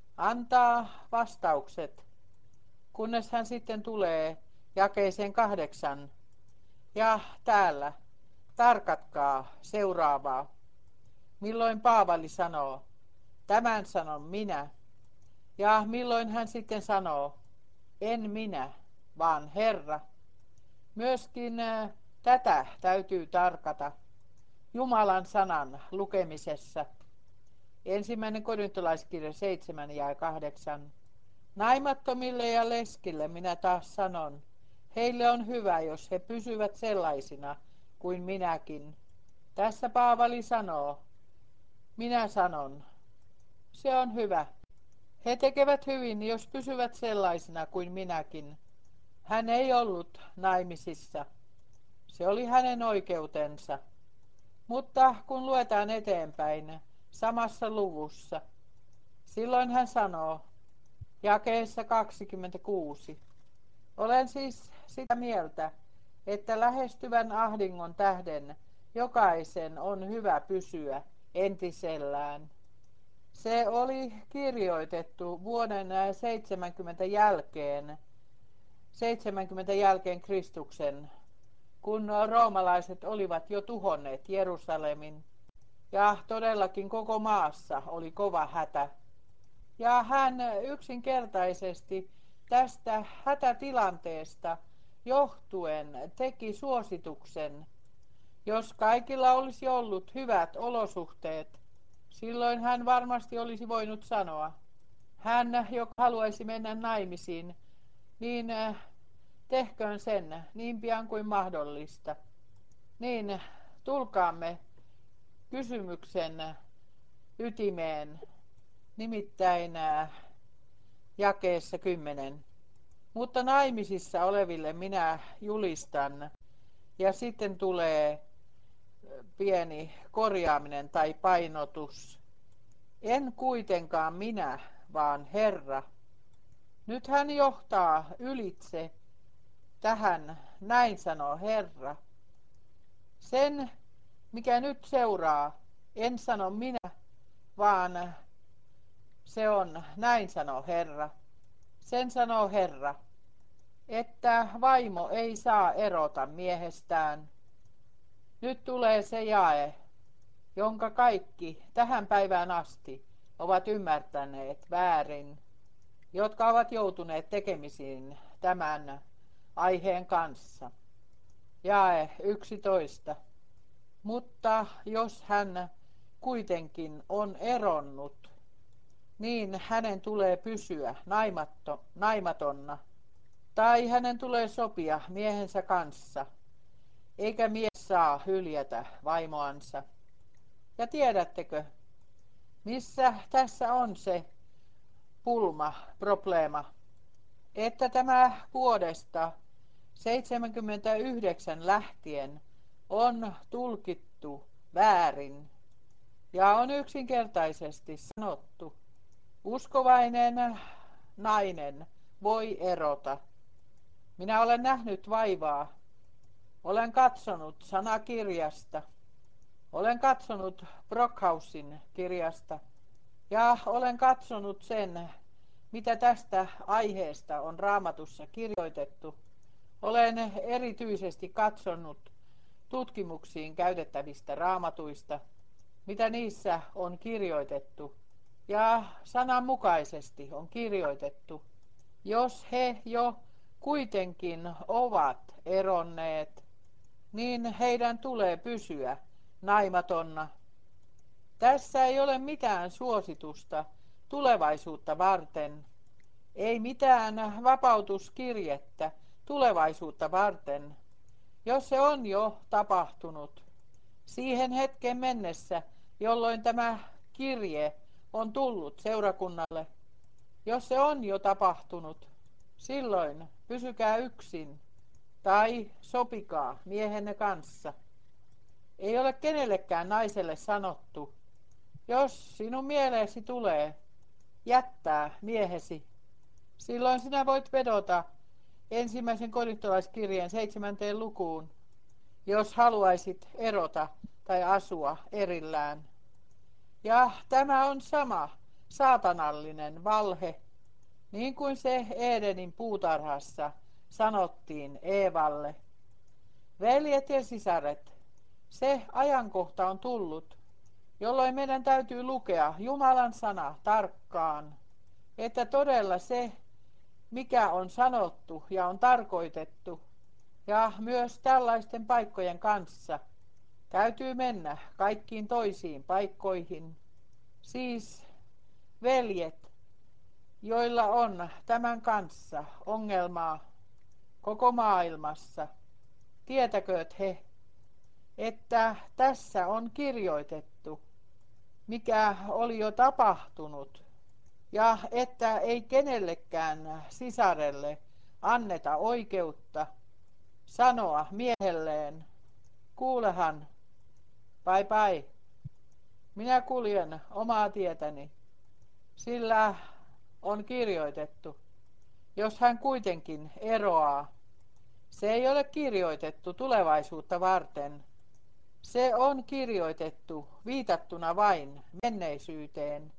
antaa vastaukset, kunnes hän sitten tulee jakeeseen 8. Ja täällä tarkatkaa seuraavaa. Milloin Paavali sanoo, tämän sanon minä. Ja milloin hän sitten sanoo, en minä, vaan Herra. Myöskin tätä täytyy tarkata Jumalan sanan lukemisessa. Ensimmäinen korintolaiskirja 7 ja 8. Naimattomille ja leskille minä taas sanon, heille on hyvä, jos he pysyvät sellaisina kuin minäkin. Tässä Paavali sanoo, minä sanon, se on hyvä. He tekevät hyvin, jos pysyvät sellaisina kuin minäkin. Hän ei ollut naimisissa. Se oli hänen oikeutensa. Mutta kun luetaan eteenpäin samassa luvussa, silloin hän sanoo, jakeessa 26. Olen siis sitä mieltä, että lähestyvän ahdingon tähden jokaisen on hyvä pysyä entisellään. Se oli kirjoitettu vuoden 70 jälkeen Kristuksen, kun roomalaiset olivat jo tuhonneet Jerusalemin. Ja todellakin koko maassa oli kova hätä. Ja hän yksinkertaisesti tästä hätätilanteesta johtuen teki suosituksen. Jos kaikilla olisi ollut hyvät olosuhteet, silloin hän varmasti olisi voinut sanoa, hän, joka haluaisi mennä naimisiin, niin tehköön sen niin pian kuin mahdollista. Niin tulkaamme kysymyksen ytimeen, nimittäin jakeessa 10. Mutta naimisissa oleville minä julistan, ja sitten tulee pieni korjaaminen tai painotus. En kuitenkaan minä, vaan Herra. Nyt hän johtaa ylitse tähän, näin sanoo Herra. Sen, mikä nyt seuraa, en sano minä, vaan se on, näin sanoo Herra. Sen sanoo Herra, että vaimo ei saa erota miehestään. Nyt tulee se jae, jonka kaikki tähän päivään asti ovat ymmärtäneet väärin, jotka ovat joutuneet tekemisiin tämän aiheen kanssa. Jae 11. Mutta jos hän kuitenkin on eronnut, niin hänen tulee pysyä naimatonna, tai hänen tulee sopia miehensä kanssa, eikä mies saa hyljätä vaimoansa. Ja tiedättekö, missä tässä on se probleema, että tämä vuodesta 1979 lähtien on tulkittu väärin ja on yksinkertaisesti sanottu, uskovainen nainen voi erota. Minä olen nähnyt vaivaa, olen katsonut sanakirjasta, olen katsonut Brockhausin kirjasta ja olen katsonut sen, mitä tästä aiheesta on Raamatussa kirjoitettu. Olen erityisesti katsonut tutkimuksiin käytettävistä raamatuista, mitä niissä on kirjoitettu. Ja sananmukaisesti on kirjoitettu, jos he jo kuitenkin ovat eronneet, niin heidän tulee pysyä naimatonna. Tässä ei ole mitään suositusta tulevaisuutta varten, ei mitään vapautuskirjettä tulevaisuutta varten, jos se on jo tapahtunut siihen hetken mennessä, jolloin tämä kirje on tullut seurakunnalle. Jos se on jo tapahtunut, silloin pysykää yksin tai sopikaa miehenne kanssa. Ei ole kenellekään naiselle sanottu, jos sinun mieleesi tulee jättää miehesi, silloin sinä voit vedota ensimmäisen korintolaiskirjeen 7. lukuun, jos haluaisit erota tai asua erillään. Ja tämä on sama saatanallinen valhe, niin kuin se Edenin puutarhassa sanottiin Eevalle. Veljet ja sisaret, se ajankohta on tullut, jolloin meidän täytyy lukea Jumalan sana tarkkaan, että todella se, mikä on sanottu ja on tarkoitettu, ja myös tällaisten paikkojen kanssa täytyy mennä kaikkiin toisiin paikkoihin. Siis veljet, joilla on tämän kanssa ongelmaa koko maailmassa, tietäkööt he, että tässä on kirjoitettu, mikä oli jo tapahtunut, ja että ei kenellekään sisarelle anneta oikeutta sanoa miehelleen, kuulehan, bye, minä kuljen omaa tietäni, sillä on kirjoitettu, jos hän kuitenkin eroaa. Se ei ole kirjoitettu tulevaisuutta varten. Se on kirjoitettu viitattuna vain menneisyyteen.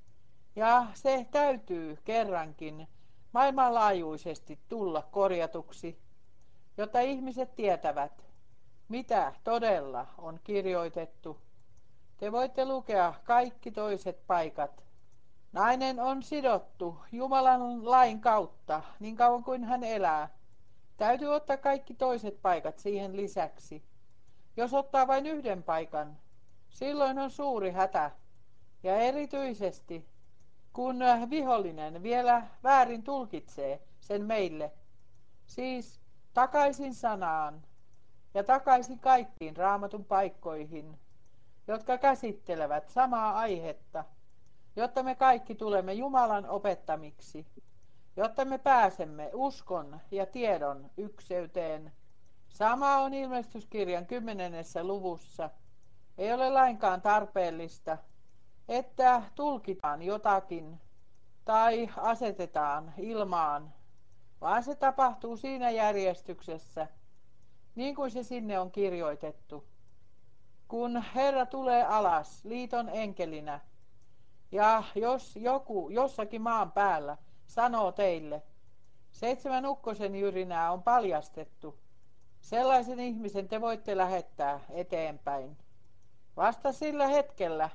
Ja se täytyy kerrankin maailmanlaajuisesti tulla korjatuksi, jotta ihmiset tietävät, mitä todella on kirjoitettu. Te voitte lukea kaikki toiset paikat. Nainen on sidottu Jumalan lain kautta niin kauan kuin hän elää. Täytyy ottaa kaikki toiset paikat siihen lisäksi. Jos ottaa vain yhden paikan, silloin on suuri hätä. Ja erityisesti, kun vihollinen vielä väärin tulkitsee sen meille. Siis takaisin sanaan ja takaisin kaikkiin Raamatun paikkoihin. jotka käsittelevät samaa aihetta, jotta me kaikki tulemme Jumalan opettamiksi, jotta me pääsemme uskon ja tiedon ykseyteen. Sama on ilmestyskirjan 10. luvussa. Ei ole lainkaan tarpeellista, että tulkitaan jotakin tai asetetaan ilmaan, vaan se tapahtuu siinä järjestyksessä, niin kuin se sinne on kirjoitettu. Kun Herra tulee alas liiton enkelinä, ja jos joku jossakin maan päällä sanoo teille, 7 ukkosen jyrinää on paljastettu, sellaisen ihmisen te voitte lähettää eteenpäin. Vasta sillä hetkellä,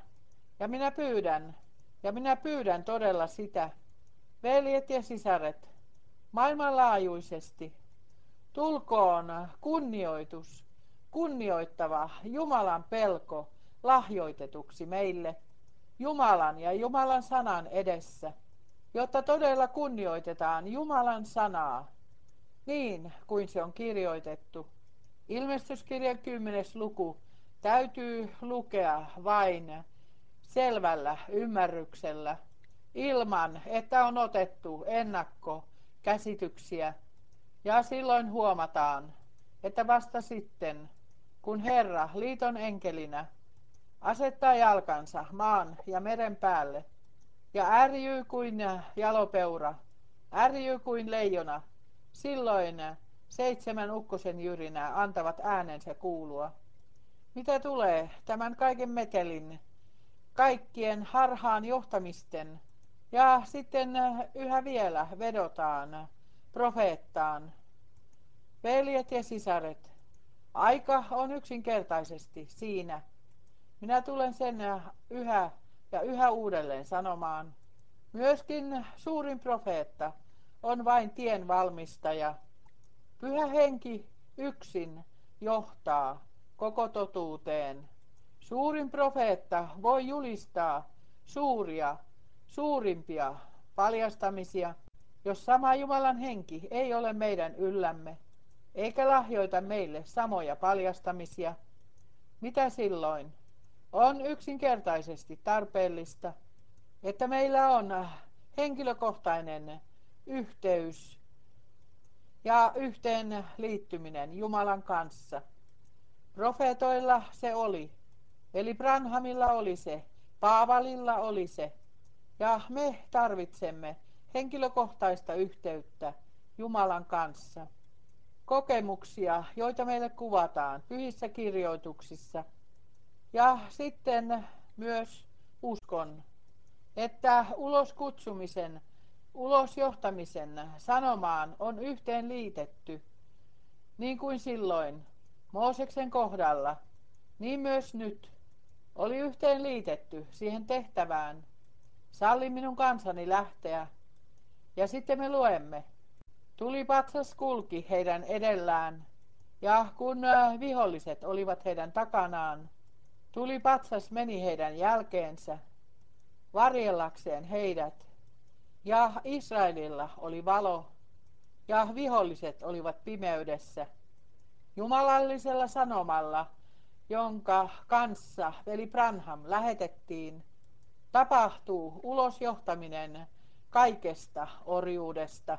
ja minä pyydän todella sitä, veljet ja sisaret, maailmanlaajuisesti, tulkoon kunnioitus, kunnioittava Jumalan pelko lahjoitetuksi meille Jumalan ja Jumalan sanan edessä, jotta todella kunnioitetaan Jumalan sanaa, niin kuin se on kirjoitettu. Ilmestyskirjan 10. luku täytyy lukea vain selvällä ymmärryksellä, ilman että on otettu ennakkokäsityksiä. Ja silloin huomataan, että vasta sitten, kun Herra liiton enkelinä asettaa jalkansa maan ja meren päälle ja ärjyy kuin jalopeura, ärjyy kuin leijona, silloin 7 ukkosen jyrinää antavat äänensä kuulua. Mitä tulee tämän kaiken metelin, kaikkien harhaan johtamisten ja sitten yhä vielä vedotaan profeettaan. Veljet ja sisaret, aika on yksinkertaisesti siinä. Minä tulen sen yhä ja yhä uudelleen sanomaan. Myöskin suurin profeetta on vain tien valmistaja. Pyhä henki yksin johtaa koko totuuteen. Suurin profeetta voi julistaa suurimpia paljastamisia, jos sama Jumalan henki ei ole meidän yllämme, eikä lahjoita meille samoja paljastamisia. Mitä silloin? On yksinkertaisesti tarpeellista, että meillä on henkilökohtainen yhteys ja yhteen liittyminen Jumalan kanssa. Profeetoilla se oli, eli Branhamilla oli se, Paavalilla oli se, ja me tarvitsemme henkilökohtaista yhteyttä Jumalan kanssa. Kokemuksia, joita meille kuvataan pyhissä kirjoituksissa, ja sitten myös uskon, että uloskutsumisen, ulosjohtamisen sanomaan on yhteen liitetty, niin kuin silloin Mooseksen kohdalla, niin myös nyt oli yhteen liitetty siihen tehtävään. Salli minun kansani lähteä. Ja sitten me luemme. Tulipatsas kulki heidän edellään, ja kun viholliset olivat heidän takanaan, tulipatsas meni heidän jälkeensä, varjellakseen heidät, ja Israelilla oli valo, ja viholliset olivat pimeydessä. Jumalallisella sanomalla, jonka kanssa veli Branham lähetettiin, tapahtuu ulosjohtaminen kaikesta orjuudesta.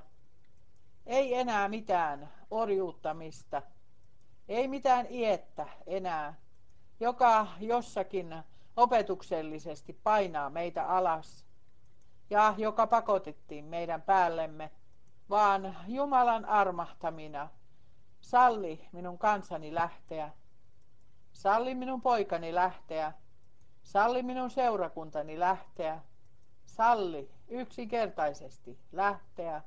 Ei enää mitään orjuuttamista, ei mitään iettä enää, joka jossakin opetuksellisesti painaa meitä alas ja joka pakotettiin meidän päällemme, vaan Jumalan armahtamina, salli minun kansani lähteä, salli minun poikani lähteä, salli minun seurakuntani lähteä, salli yksinkertaisesti lähteä.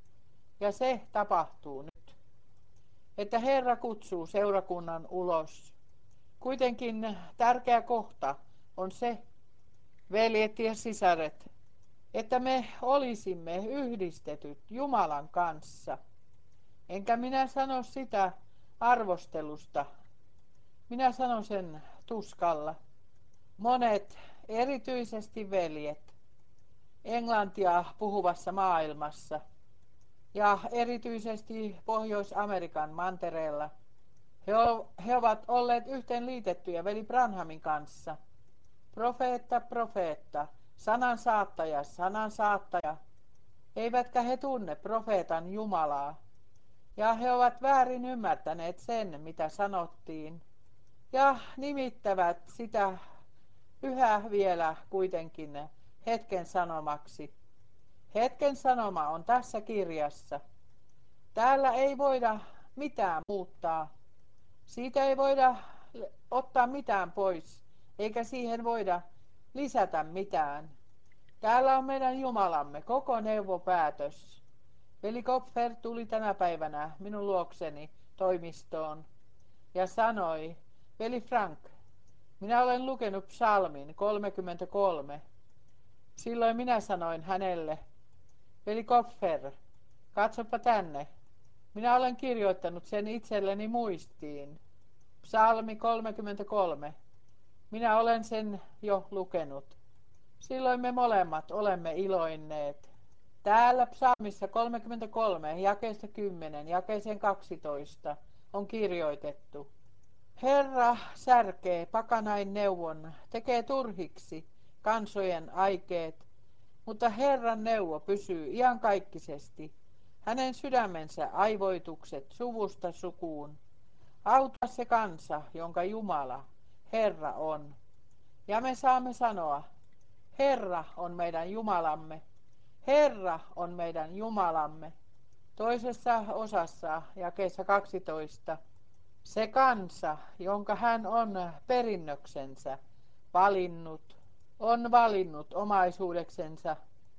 Ja se tapahtuu nyt, että Herra kutsuu seurakunnan ulos. Kuitenkin tärkeä kohta on se, veljet ja sisaret, että me olisimme yhdistetyt Jumalan kanssa. Enkä minä sano sitä arvostelusta, minä sanon sen tuskalla. Monet, erityisesti veljet, englantia puhuvassa maailmassa ja erityisesti Pohjois-Amerikan mantereella, He ovat olleet yhteen liitettyjä veli Branhamin kanssa. Profeetta, profeetta, sanan saattaja. Eivätkä he tunne profeetan Jumalaa. Ja he ovat väärin ymmärtäneet sen, mitä sanottiin. Ja nimittävät sitä yhä vielä kuitenkin hetken sanomaksi. Hetken sanoma on tässä kirjassa. Täällä ei voida mitään muuttaa. Siitä ei voida ottaa mitään pois, eikä siihen voida lisätä mitään. Täällä on meidän Jumalamme koko neuvopäätös. Veli Kopfer tuli tänä päivänä minun luokseni toimistoon ja sanoi, veli Frank, minä olen lukenut psalmin 33. Silloin minä sanoin hänelle, veli Kopfer, katsopa tänne. Minä olen kirjoittanut sen itselleni muistiin. Psalmi 33. Minä olen sen jo lukenut. Silloin me molemmat olemme iloinneet. Täällä psalmissa 33, jakeesta 10, jakeeseen 12 on kirjoitettu. Herra särkee pakanain neuvon, tekee turhiksi kansojen aikeet, mutta Herran neuvo pysyy iankaikkisesti. Hänen sydämensä aivoitukset suvusta sukuun. Auta se kansa, jonka Jumala, Herra on. Ja me saamme sanoa, Herra on meidän Jumalamme. Herra on meidän Jumalamme. Toisessa osassa, jakeessa 12. Se kansa, jonka hän on perinnöksensä on valinnut omaisuudeksensa.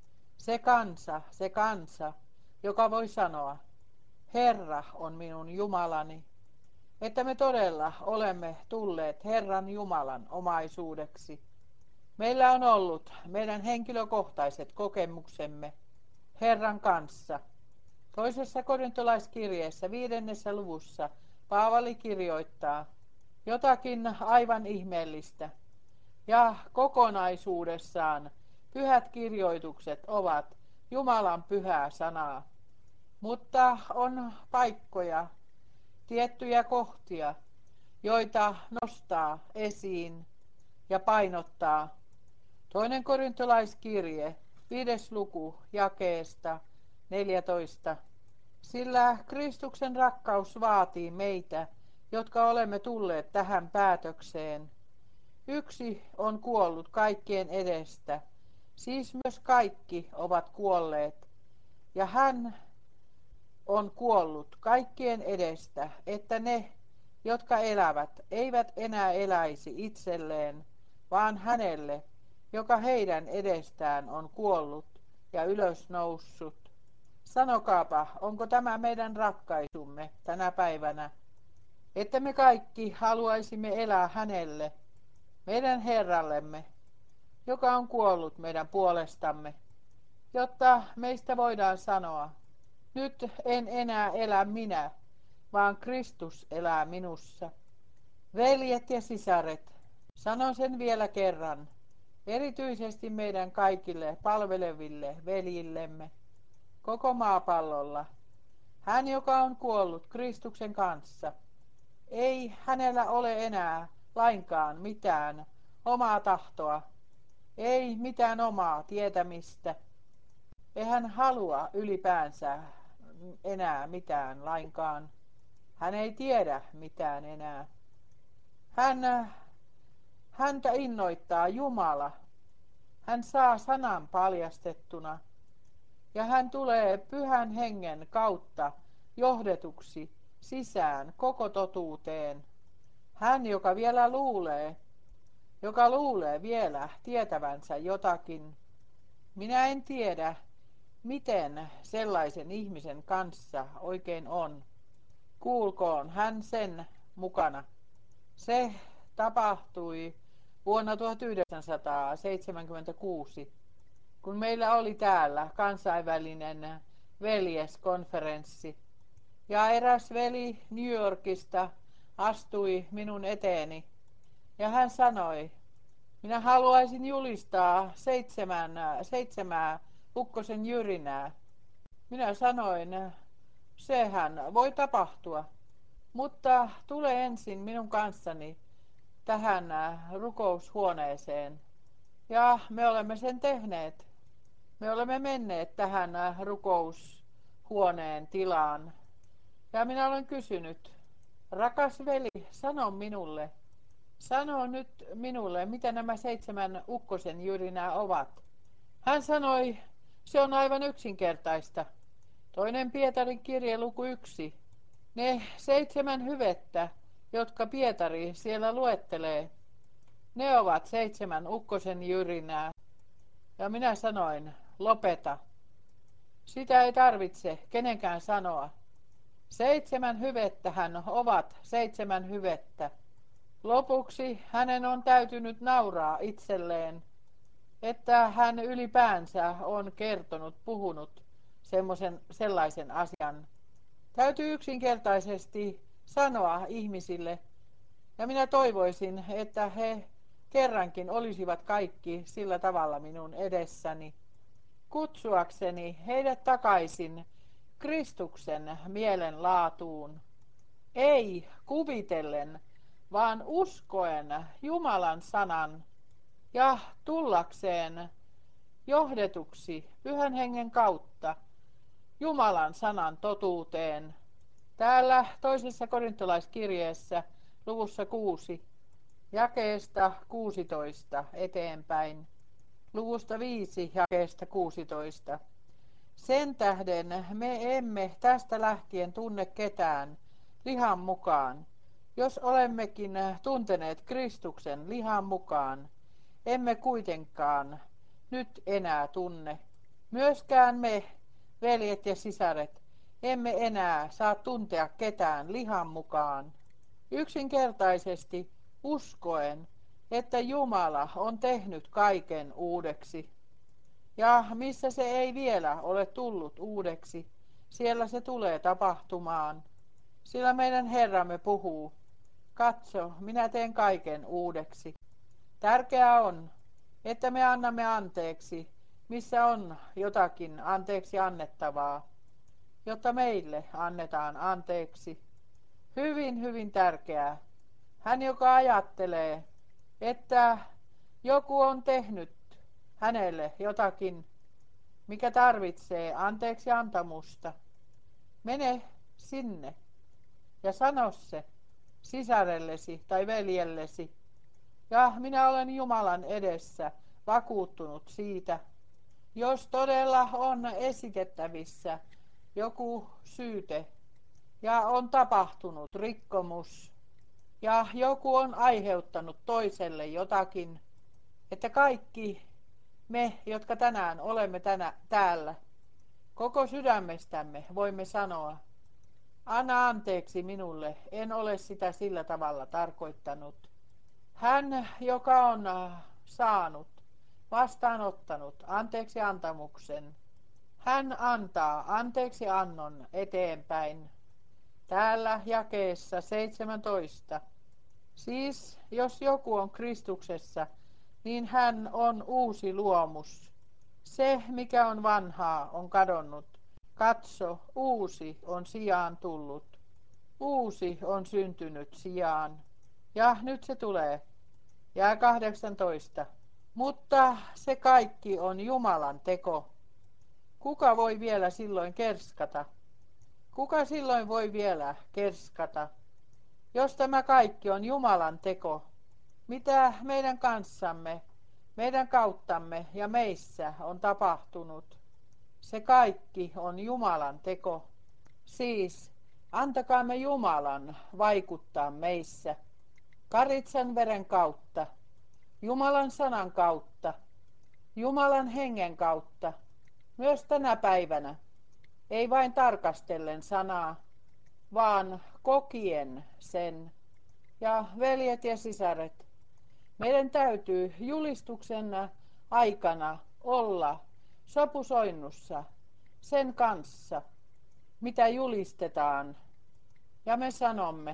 Se kansa, joka voi sanoa, Herra on minun Jumalani. Että me todella olemme tulleet Herran Jumalan omaisuudeksi. Meillä on ollut meidän henkilökohtaiset kokemuksemme Herran kanssa. Toisessa korintolaiskirjeessä 5. luvussa Paavali kirjoittaa jotakin aivan ihmeellistä. Ja kokonaisuudessaan pyhät kirjoitukset ovat Jumalan pyhää sanaa. Mutta on paikkoja, tiettyjä kohtia, joita nostaa esiin ja painottaa. Toinen korintolaiskirje, 5. luku, jakeesta 14. Sillä Kristuksen rakkaus vaatii meitä, jotka olemme tulleet tähän päätökseen. Yksi on kuollut kaikkien edestä, siis myös kaikki ovat kuolleet, ja hän on kuollut kaikkien edestä, että ne, jotka elävät, eivät enää eläisi itselleen, vaan hänelle, joka heidän edestään on kuollut ja ylösnoussut. Sanokaapa, onko tämä meidän ratkaisumme tänä päivänä, että me kaikki haluaisimme elää hänelle, meidän Herrallemme, joka on kuollut meidän puolestamme, jotta meistä voidaan sanoa, nyt en enää elä minä, vaan Kristus elää minussa. Veljet ja sisaret, sanon sen vielä kerran, erityisesti meidän kaikille palveleville veljillemme, koko maapallolla. Hän, joka on kuollut Kristuksen kanssa, ei hänellä ole enää lainkaan mitään omaa tahtoa, ei mitään omaa tietämistä. Ei hän halua ylipäänsä enää mitään lainkaan. Hän ei tiedä mitään enää. Häntä innoittaa Jumala. Hän saa sanan paljastettuna ja hän tulee Pyhän Hengen kautta johdetuksi sisään koko totuuteen. Hän, joka luulee vielä tietävänsä jotakin. Minä en tiedä, miten sellaisen ihmisen kanssa oikein on. Kuulkoon hän sen mukana. Se tapahtui vuonna 1976, kun meillä oli täällä kansainvälinen veljeskonferenssi. Ja eräs veli New Yorkista astui minun eteeni ja hän sanoi, minä haluaisin julistaa seitsemää ukkosen jyrinää. Minä sanoin, sehän voi tapahtua. Mutta tule ensin minun kanssani tähän rukoushuoneeseen. Ja me olemme sen tehneet. Me olemme menneet tähän rukoushuoneen tilaan. Ja minä olen kysynyt, rakas veli, sano nyt minulle, mitä nämä 7 ukkosen jyrinää ovat. Hän sanoi, se on aivan yksinkertaista. Toinen Pietarin kirje luku 1. Ne 7 hyvettä, jotka Pietari siellä luettelee, ne ovat 7 ukkosen jyrinää. Ja minä sanoin, lopeta. Sitä ei tarvitse kenenkään sanoa. 7 hyvettähän ovat 7 hyvettä. Lopuksi hänen on täytynyt nauraa itselleen, että hän ylipäänsä on puhunut sellaisen asian. Täytyy yksinkertaisesti sanoa ihmisille, ja minä toivoisin, että he kerrankin olisivat kaikki sillä tavalla minun edessäni, kutsuakseni heidät takaisin Kristuksen mielenlaatuun. Ei kuvitellen, vaan uskoen Jumalan sanan ja tullakseen johdetuksi Pyhän Hengen kautta Jumalan sanan totuuteen. Täällä toisessa korintolaiskirjeessä luvussa 6, jakeesta 16 eteenpäin, luvusta 5, jakeesta 16. Sen tähden me emme tästä lähtien tunne ketään lihan mukaan. Jos olemmekin tunteneet Kristuksen lihan mukaan, emme kuitenkaan nyt enää tunne. Myöskään me, veljet ja sisaret, emme enää saa tuntea ketään lihan mukaan. Yksinkertaisesti uskoen, että Jumala on tehnyt kaiken uudeksi. Ja missä se ei vielä ole tullut uudeksi, siellä se tulee tapahtumaan. Sillä meidän Herramme puhuu, katso, minä teen kaiken uudeksi. Tärkeää on, että me annamme anteeksi, missä on jotakin anteeksi annettavaa, jotta meille annetaan anteeksi. Hyvin, hyvin tärkeää. Hän, joka ajattelee, että joku on tehnyt hänelle jotakin, mikä tarvitsee anteeksi antamusta, mene sinne ja sano se sisarellesi tai veljellesi. Ja minä olen Jumalan edessä vakuuttunut siitä, jos todella on esitettävissä joku syyte ja on tapahtunut rikkomus ja joku on aiheuttanut toiselle jotakin, että kaikki me, jotka tänään olemme täällä, koko sydämestämme voimme sanoa, anna anteeksi minulle, en ole sitä sillä tavalla tarkoittanut. Hän, joka on saanut, vastaanottanut anteeksi antamuksen, hän antaa anteeksi annon eteenpäin. Täällä jakeessa 17. Siis jos joku on Kristuksessa, niin hän on uusi luomus. Se, mikä on vanhaa, on kadonnut. Katso, uusi on sijaan tullut. Uusi on syntynyt sijaan. Ja nyt se tulee. Jää 18. Mutta se kaikki on Jumalan teko. Kuka voi vielä silloin kerskata? Kuka silloin voi vielä kerskata? Jos tämä kaikki on Jumalan teko, mitä meidän kanssamme, meidän kauttamme ja meissä on tapahtunut? Se kaikki on Jumalan teko. Siis antakaamme Jumalan vaikuttaa meissä. Karitsan veren kautta, Jumalan sanan kautta, Jumalan hengen kautta, myös tänä päivänä. Ei vain tarkastellen sanaa, vaan kokien sen. Ja veljet ja sisaret, meidän täytyy julistuksen aikana olla sopusoinnussa sen kanssa, mitä julistetaan. Ja me sanomme,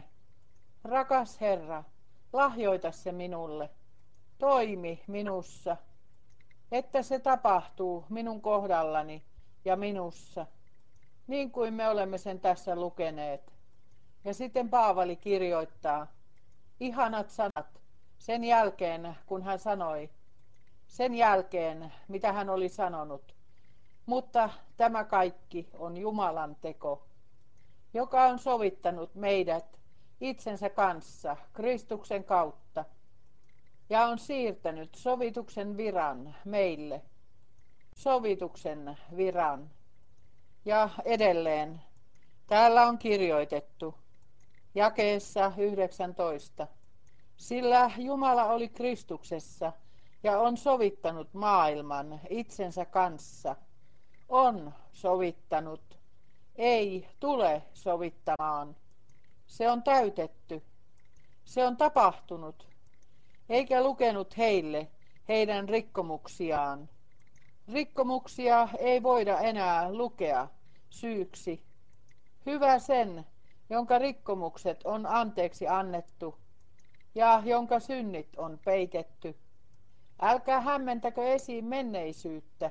rakas Herra, lahjoita se minulle, toimi minussa, että se tapahtuu minun kohdallani ja minussa, niin kuin me olemme sen tässä lukeneet. Ja sitten Paavali kirjoittaa ihanat sanat sen jälkeen, kun hän sanoi, sen jälkeen, mitä hän oli sanonut. Mutta tämä kaikki on Jumalan teko, joka on sovittanut meidät itsensä kanssa Kristuksen kautta ja on siirtänyt sovituksen viran meille. Sovituksen viran. Ja edelleen täällä on kirjoitettu jakeessa 19. Sillä Jumala oli Kristuksessa ja on sovittanut maailman itsensä kanssa. On sovittanut, ei tule sovittamaan. Se on täytetty, se on tapahtunut, eikä lukenut heille heidän rikkomuksiaan. Rikkomuksia ei voida enää lukea syyksi. Hyvä sen, jonka rikkomukset on anteeksi annettu ja jonka synnit on peitetty. Älkää hämmentäkö esiin menneisyyttä,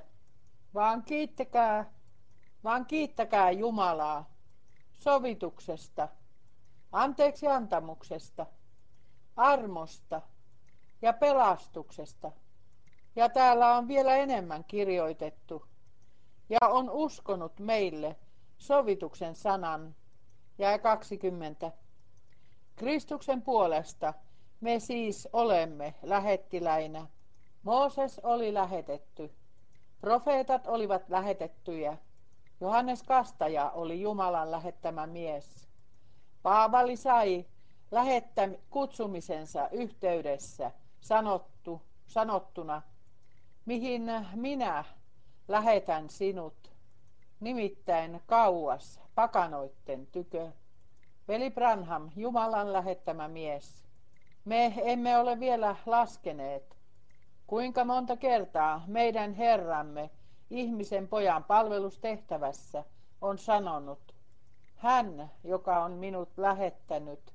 vaan kiittäkää Jumalaa sovituksesta, anteeksi antamuksesta, armosta ja pelastuksesta. Ja täällä on vielä enemmän kirjoitettu ja on uskonut meille sovituksen sanan. Ja 20. Kristuksen puolesta me siis olemme lähettiläinä. Mooses oli lähetetty, profeetat olivat lähetettyjä, Johannes Kastaja oli Jumalan lähettämä mies. Paavali sai kutsumisensa yhteydessä sanottuna, mihin minä lähetän sinut, nimittäin kauas pakanoitten tykö. Veli Branham, Jumalan lähettämä mies. Me emme ole vielä laskeneet, kuinka monta kertaa meidän Herramme ihmisen pojan palvelustehtävässä on sanonut, hän, joka on minut lähettänyt,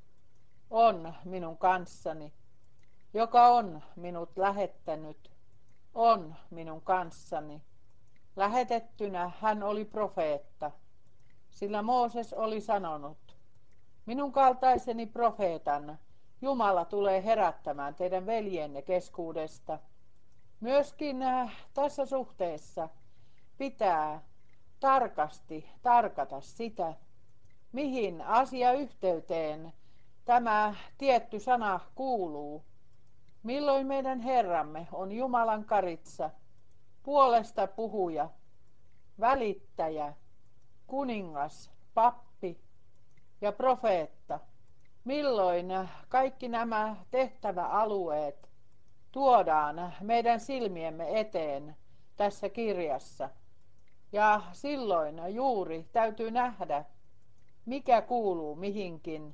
on minun kanssani. Joka on minut lähettänyt, on minun kanssani. Lähetettynä hän oli profeetta, sillä Mooses oli sanonut, minun kaltaiseni profeetan Jumala tulee herättämään teidän veljenne keskuudesta. Myöskin tässä suhteessa pitää tarkasti tarkata sitä, mihin asiayhteyteen tämä tietty sana kuuluu. Milloin meidän Herramme on Jumalan karitsa, puolesta puhuja, välittäjä, kuningas, pappi ja profeetta. Milloin kaikki nämä tehtäväalueet tuodaan meidän silmiemme eteen tässä kirjassa. Ja silloin juuri täytyy nähdä, mikä kuuluu mihinkin.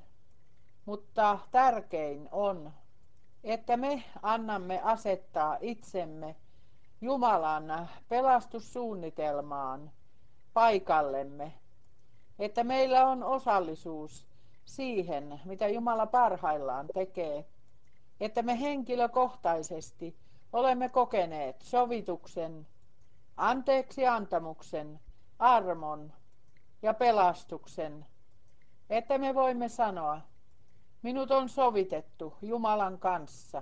Mutta tärkein on, että me annamme asettaa itsemme Jumalan pelastussuunnitelmaan paikallemme. Että meillä on osallisuus siihen, mitä Jumala parhaillaan tekee. Että me henkilökohtaisesti olemme kokeneet sovituksen, anteeksi antamuksen, armon ja pelastuksen. Että me voimme sanoa, minut on sovitettu Jumalan kanssa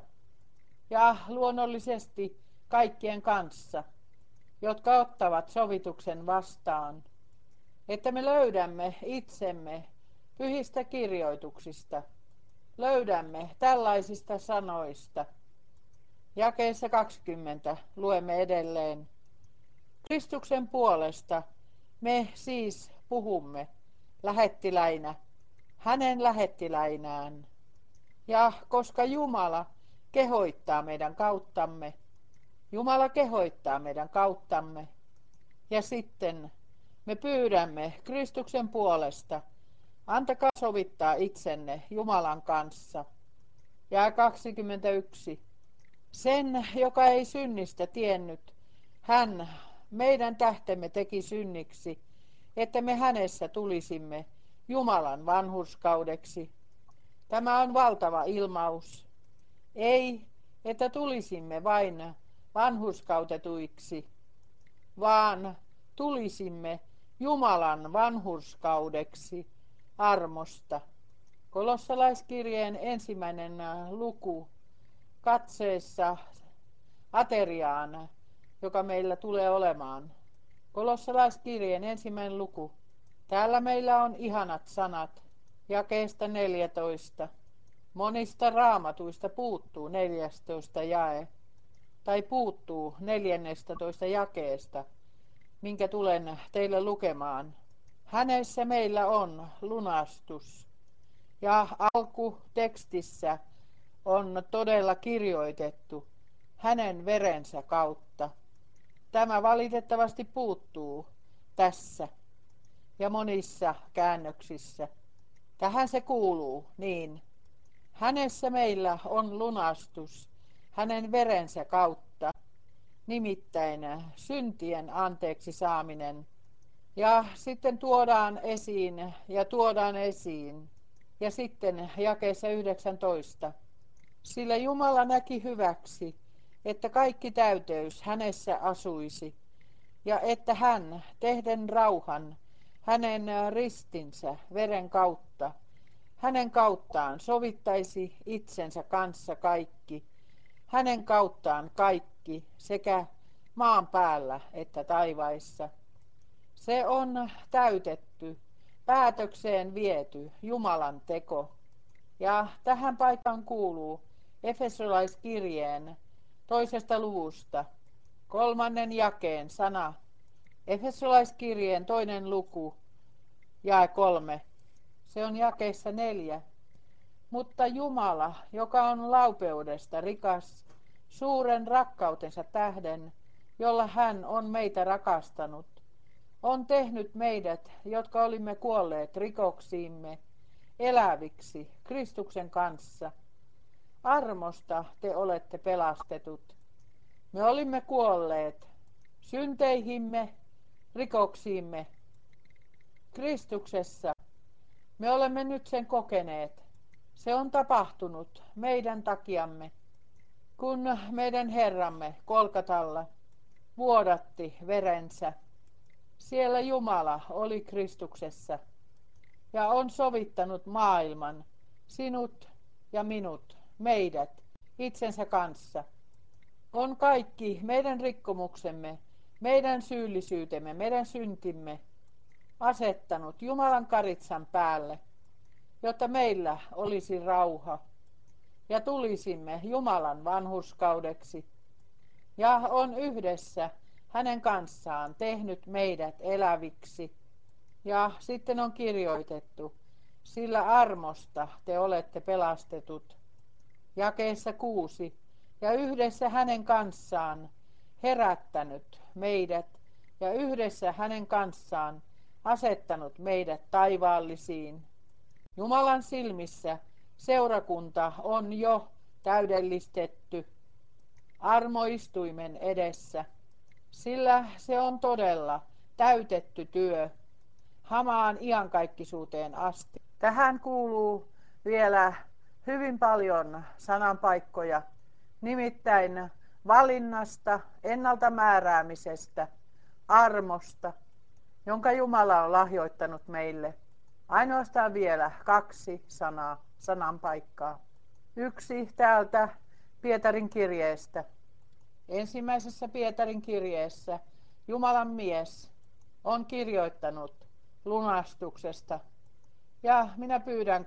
ja luonnollisesti kaikkien kanssa, jotka ottavat sovituksen vastaan. Että me löydämme itsemme pyhistä kirjoituksista, löydämme tällaisista sanoista. Jakeessa 20 luemme edelleen. Kristuksen puolesta me siis puhumme lähettiläinä, hänen lähettiläinään. Ja koska Jumala kehoittaa meidän kauttamme, Jumala kehoittaa meidän kauttamme, ja sitten me pyydämme Kristuksen puolesta, antakaa sovittaa itsenne Jumalan kanssa. Ja 21. Sen, joka ei synnistä tiennyt, hän meidän tähtemme teki synniksi, että me hänessä tulisimme Jumalan vanhurskaudeksi. Tämä on valtava ilmaus. Ei, että tulisimme vain vanhurskautetuiksi, vaan tulisimme Jumalan vanhurskaudeksi armosta. Kolossalaiskirjeen 1. luku katseessa ateriaan, joka meillä tulee olemaan. Kolossalaiskirjeen 1. luku. Täällä meillä on ihanat sanat jakeesta 14. Monista raamatuista puuttuu 14 jae, tai puuttuu 14 jakeesta, minkä tulen teille lukemaan. Hänessä meillä on lunastus. Ja alkutekstissä on todella kirjoitettu hänen verensä kautta. Tämä valitettavasti puuttuu tässä ja monissa käännöksissä. Tähän se kuuluu niin. Hänessä meillä on lunastus hänen verensä kautta, nimittäin syntien anteeksi saaminen. Ja sitten tuodaan esiin ja tuodaan esiin. Ja sitten jakeessa 19. Sillä Jumala näki hyväksi, että kaikki täyteys hänessä asuisi, ja että hän, tehden rauhan, hänen ristinsä veren kautta, hänen kauttaan sovittaisi itsensä kanssa kaikki, hänen kauttaan kaikki, sekä maan päällä että taivaissa. Se on täytetty, päätökseen viety Jumalan teko. Ja tähän paikkaan kuuluu Efesolaiskirjeen 2. luvusta 3. jakeen sana. Efesolaiskirjeen 2. luku, jae 3. Se on jakeessa 4. Mutta Jumala, joka on laupeudesta rikas, suuren rakkautensa tähden, jolla hän on meitä rakastanut, on tehnyt meidät, jotka olimme kuolleet rikoksiimme, eläviksi Kristuksen kanssa. Armosta te olette pelastetut. Me olimme kuolleet synteihimme, rikoksiimme. Kristuksessa me olemme nyt sen kokeneet. Se on tapahtunut meidän takiamme, kun meidän Herramme Kolkatalla vuodatti verensä. Siellä Jumala oli Kristuksessa ja on sovittanut maailman, sinut ja minut, meidät, itsensä kanssa. On kaikki meidän rikkomuksemme, meidän syyllisyytemme, meidän syntimme asettanut Jumalan karitsan päälle, jotta meillä olisi rauha ja tulisimme Jumalan vanhurskaudeksi. Ja on yhdessä hänen kanssaan tehnyt meidät eläviksi. Ja sitten on kirjoitettu, sillä armosta te olette pelastetut. Jakeessa 6. Ja yhdessä hänen kanssaan herättänyt meidät ja yhdessä hänen kanssaan asettanut meidät taivaallisiin. Jumalan silmissä seurakunta on jo täydellistetty armoistuimen edessä, sillä se on todella täytetty työ hamaan iankaikkisuuteen asti. Tähän kuuluu vielä hyvin paljon sananpaikkoja, nimittäin valinnasta, ennalta määräämisestä, armosta, jonka Jumala on lahjoittanut meille. Ainoastaan vielä 2 sananpaikkaa. 1 täältä Pietarin kirjeestä. Ensimmäisessä Pietarin kirjeessä Jumalan mies on kirjoittanut lunastuksesta. Ja minä pyydän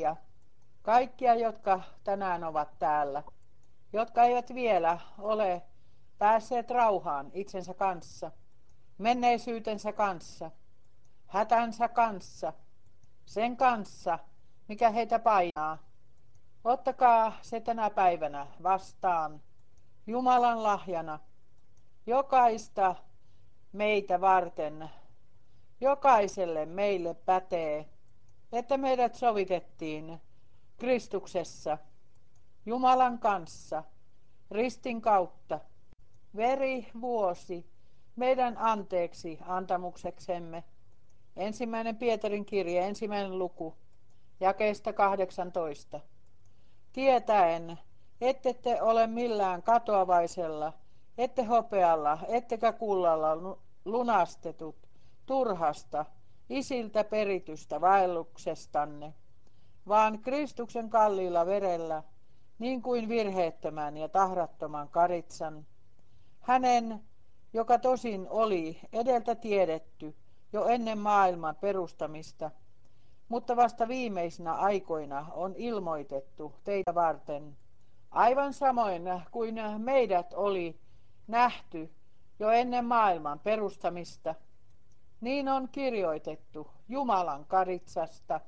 kaikkia, jotka tänään ovat täällä, jotka eivät vielä ole päässeet rauhaan itsensä kanssa, menneisyytensä kanssa, hätänsä kanssa, sen kanssa, mikä heitä painaa. Ottakaa se tänä päivänä vastaan Jumalan lahjana, jokaista meitä varten, jokaiselle meille pätee, että meidät sovitettiin Kristuksessa Jumalan kanssa ristin kautta. Veri vuosi meidän anteeksi antamukseksemme. 1. Pietarin kirje, 1. luku, jakeesta 18. Tietäen, ette te ole millään katoavaisella, ette hopealla, ettekä kullalla lunastetut turhasta, isiltä peritystä vaelluksestanne, vaan Kristuksen kalliilla verellä, niin kuin virheettömän ja tahrattoman karitsan. Hänen, joka tosin oli edeltä tiedetty jo ennen maailman perustamista, mutta vasta viimeisinä aikoina on ilmoitettu teitä varten, aivan samoin kuin meidät oli nähty jo ennen maailman perustamista. Niin on kirjoitettu Jumalan karitsasta,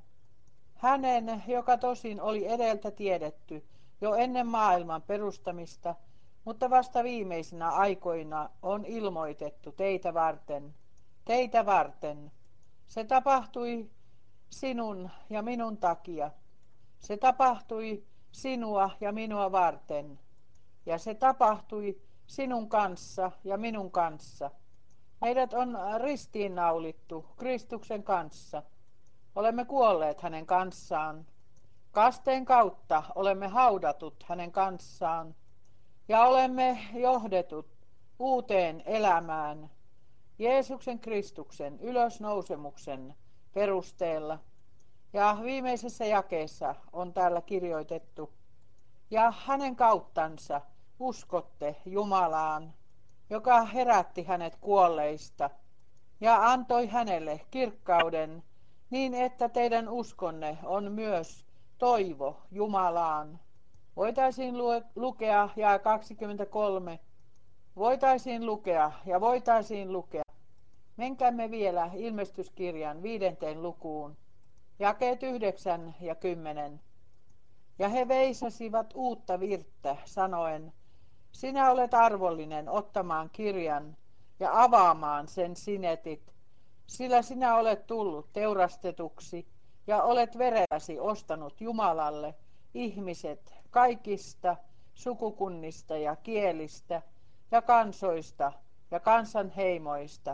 hänen, joka tosin oli edeltä tiedetty jo ennen maailman perustamista, mutta vasta viimeisinä aikoina on ilmoitettu teitä varten. Teitä varten. Se tapahtui sinun ja minun takia. Se tapahtui sinua ja minua varten. Ja se tapahtui sinun kanssa ja minun kanssa. Meidät on ristiinnaulittu Kristuksen kanssa. Olemme kuolleet hänen kanssaan. Kasteen kautta olemme haudatut hänen kanssaan. Ja olemme johdetut uuteen elämään Jeesuksen Kristuksen ylösnousemuksen perusteella. Ja viimeisessä jakeessa on täällä kirjoitettu, ja hänen kauttansa uskotte Jumalaan, joka herätti hänet kuolleista ja antoi hänelle kirkkauden, niin että teidän uskonne on myös toivo Jumalaan. Voitaisiin lukea jae 23. Voitaisiin lukea ja voitaisiin lukea. Menkäämme vielä ilmestyskirjan 5. lukuun, jakeet 9 ja 10. Ja he veisasivat uutta virttä, sanoen, sinä olet arvollinen ottamaan kirjan ja avaamaan sen sinetit, sillä sinä olet tullut teurastetuksi ja olet verelläsi ostanut Jumalalle ihmiset kaikista sukukunnista ja kielistä ja kansoista ja kansanheimoista.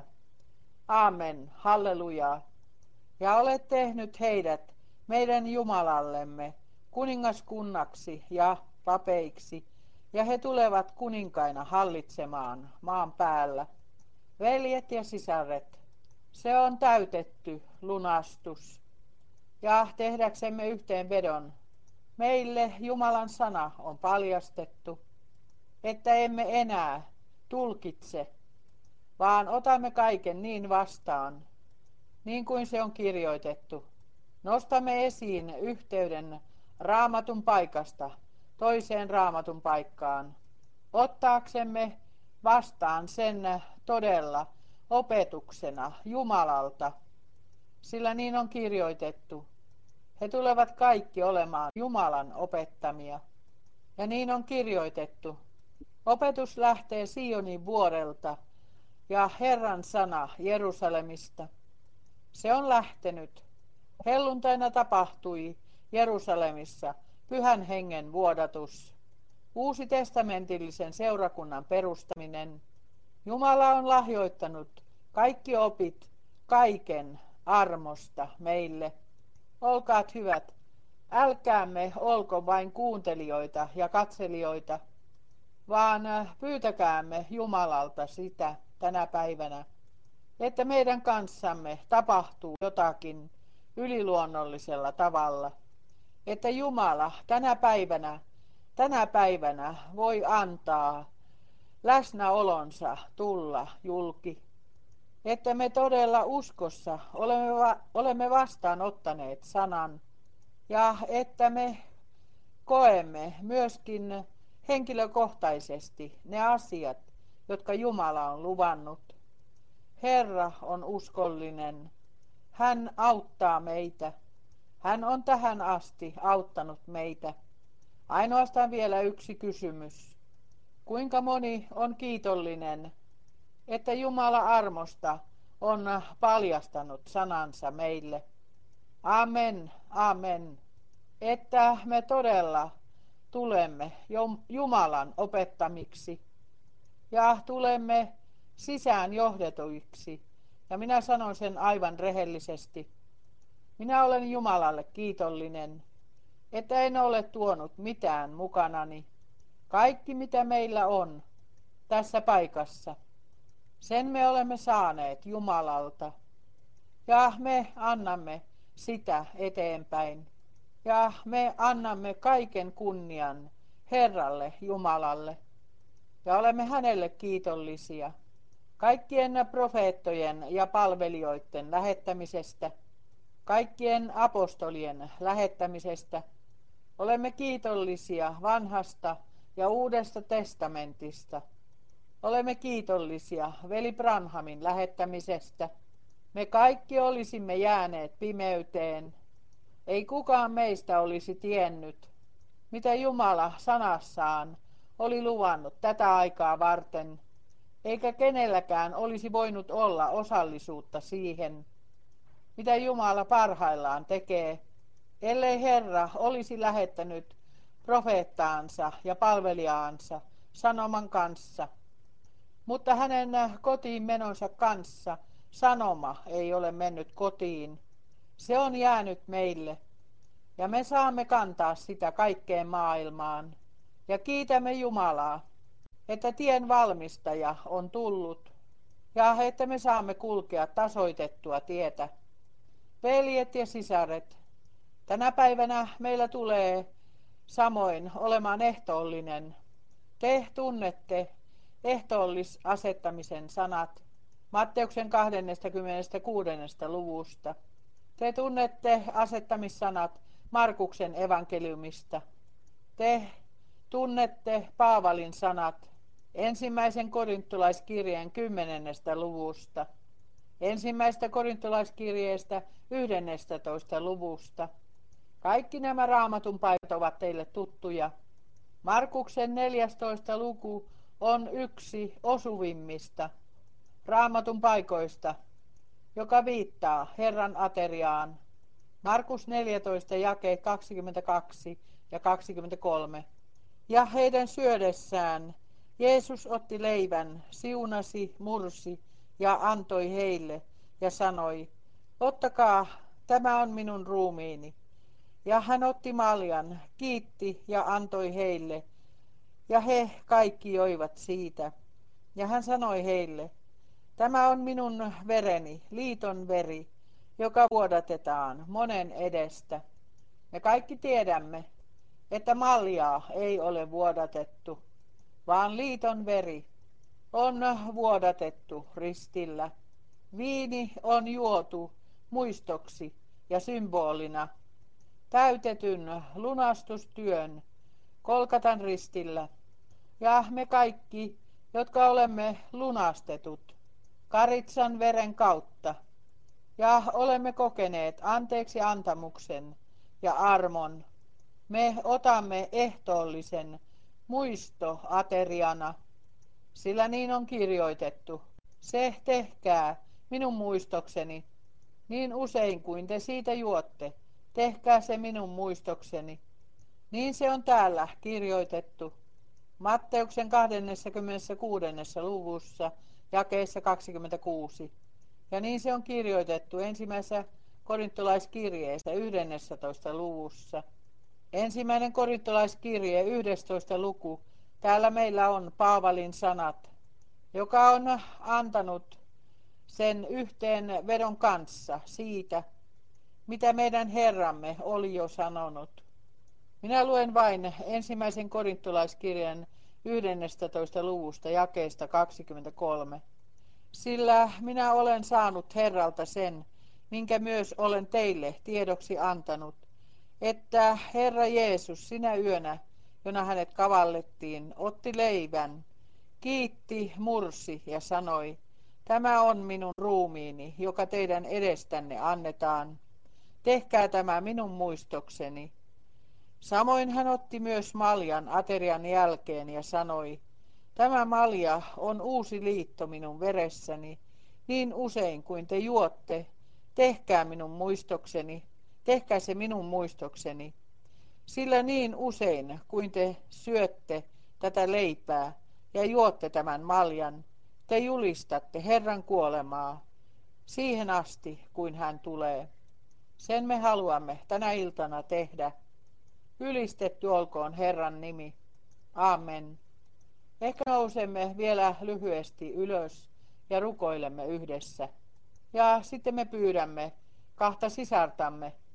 Aamen, halleluja. Ja olet tehnyt heidät meidän Jumalallemme kuningaskunnaksi ja papeiksi, ja he tulevat kuninkaina hallitsemaan maan päällä. Veljet ja sisaret, se on täytetty lunastus. Ja tehdäksemme yhteenvedon, meille Jumalan sana on paljastettu, että emme enää tulkitse, vaan otamme kaiken niin vastaan, niin kuin se on kirjoitettu. Nostamme esiin yhteyden Raamatun paikasta toiseen Raamatun paikkaan, ottaaksemme vastaan sen todella opetuksena Jumalalta, sillä niin on kirjoitettu. He tulevat kaikki olemaan Jumalan opettamia. Ja niin on kirjoitettu. Opetus lähtee Sionin vuorelta ja Herran sana Jerusalemista. Se on lähtenyt. Helluntaina tapahtui Jerusalemissa Pyhän Hengen vuodatus. Uusi testamentillisen seurakunnan perustaminen. Jumala on lahjoittanut kaikki opit kaiken armosta meille. Olkaat hyvät, älkäämme olko vain kuuntelijoita ja katselijoita, vaan pyytäkäämme Jumalalta sitä tänä päivänä, että meidän kanssamme tapahtuu jotakin yliluonnollisella tavalla, että Jumala tänä päivänä voi antaa läsnäolonsa tulla julki, että me todella uskossa olemme vastaanottaneet sanan ja että me koemme myöskin henkilökohtaisesti ne asiat, jotka Jumala on luvannut. Herra on uskollinen. Hän auttaa meitä. Hän on tähän asti auttanut meitä. Ainoastaan vielä yksi kysymys. Kuinka moni on kiitollinen, että Jumala armosta on paljastanut sanansa meille? Amen, amen. Että me todella tulemme Jumalan opettamiksi ja tulemme sisään johdetuiksi. Ja minä sanon sen aivan rehellisesti. Minä olen Jumalalle kiitollinen, että en ole tuonut mitään mukanani. Kaikki mitä meillä on tässä paikassa, sen me olemme saaneet Jumalalta ja me annamme sitä eteenpäin. ja me annamme kaiken kunnian Herralle Jumalalle ja olemme hänelle kiitollisia kaikkien profeettojen ja palvelijoiden lähettämisestä, kaikkien apostolien lähettämisestä. Olemme kiitollisia vanhasta ja uudesta testamentista. Olemme kiitollisia veli Branhamin lähettämisestä. Me kaikki olisimme jääneet pimeyteen. Ei kukaan meistä olisi tiennyt, mitä Jumala sanassaan oli luvannut tätä aikaa varten, eikä kenelläkään olisi voinut olla osallisuutta siihen, mitä Jumala parhaillaan tekee, ellei Herra olisi lähettänyt profeettaansa ja palvelijaansa sanoman kanssa. Mutta hänen kotiin menonsa kanssa sanoma ei ole mennyt kotiin. Se on jäänyt meille, ja me saamme kantaa sitä kaikkeen maailmaan. Ja kiitämme Jumalaa, että tien valmistaja on tullut, ja että me saamme kulkea tasoitettua tietä. Veljet ja sisaret, tänä päivänä meillä tulee samoin olemaan ehtoollinen. Te tunnette ehtoollisasettamisen sanat Matteuksen 26. luvusta. Te tunnette asettamissanat Markuksen evankeliumista. Te tunnette Paavalin sanat ensimmäisen korintolaiskirjeen 10. luvusta, ensimmäistä korintolaiskirjeestä 11. luvusta. Kaikki nämä raamatun paikat ovat teille tuttuja. Markuksen 14. luku on yksi osuvimmista raamatun paikoista, joka viittaa Herran ateriaan. Markus 14, jakeet 22 ja 23. Ja heidän syödessään Jeesus otti leivän, siunasi, mursi ja antoi heille ja sanoi, ottakaa, tämä on minun ruumiini. Ja hän otti maljan, kiitti ja antoi heille, ja he kaikki joivat siitä. Ja hän sanoi heille, tämä on minun vereni, liiton veri, joka vuodatetaan monen edestä. Me kaikki tiedämme, että maljaa ei ole vuodatettu, vaan liiton veri on vuodatettu ristillä. Viini on juotu muistoksi ja symbolina täytetyn lunastustyön Kolkatan ristillä. Ja me kaikki, jotka olemme lunastetut Karitsan veren kautta ja olemme kokeneet anteeksi antamuksen ja armon, me otamme ehtoollisen muistoateriana, sillä niin on kirjoitettu. Se tehkää minun muistokseni, niin usein kuin te siitä juotte, tehkää se minun muistokseni. Niin se on täällä kirjoitettu Matteuksen 26. luvussa, jakeessa 26. Ja niin se on kirjoitettu ensimmäisessä korintolaiskirjeessä 11. luvussa. Ensimmäinen korintolaiskirje 11. luku. Täällä meillä on Paavalin sanat, joka on antanut sen yhteen vedon kanssa siitä, mitä meidän Herramme oli jo sanonut. Minä luen vain ensimmäisen korintolaiskirjan 11. luvusta jakeesta 23. Sillä minä olen saanut Herralta sen, minkä myös olen teille tiedoksi antanut, että Herra Jeesus sinä yönä, jona hänet kavallettiin, otti leivän, kiitti, mursi ja sanoi, tämä on minun ruumiini, joka teidän edestänne annetaan. Tehkää tämä minun muistokseni. Samoin hän otti myös maljan aterian jälkeen ja sanoi, tämä malja on uusi liitto minun veressäni, niin usein kuin te juotte, tehkää minun muistokseni, tehkää se minun muistokseni. Sillä niin usein kuin te syötte tätä leipää ja juotte tämän maljan, te julistatte Herran kuolemaa siihen asti, kuin hän tulee. Sen me haluamme tänä iltana tehdä. Ylistetty olkoon Herran nimi. Amen. Ehkä nousemme vielä lyhyesti ylös ja rukoilemme yhdessä. Ja sitten me pyydämme kahta sisartamme,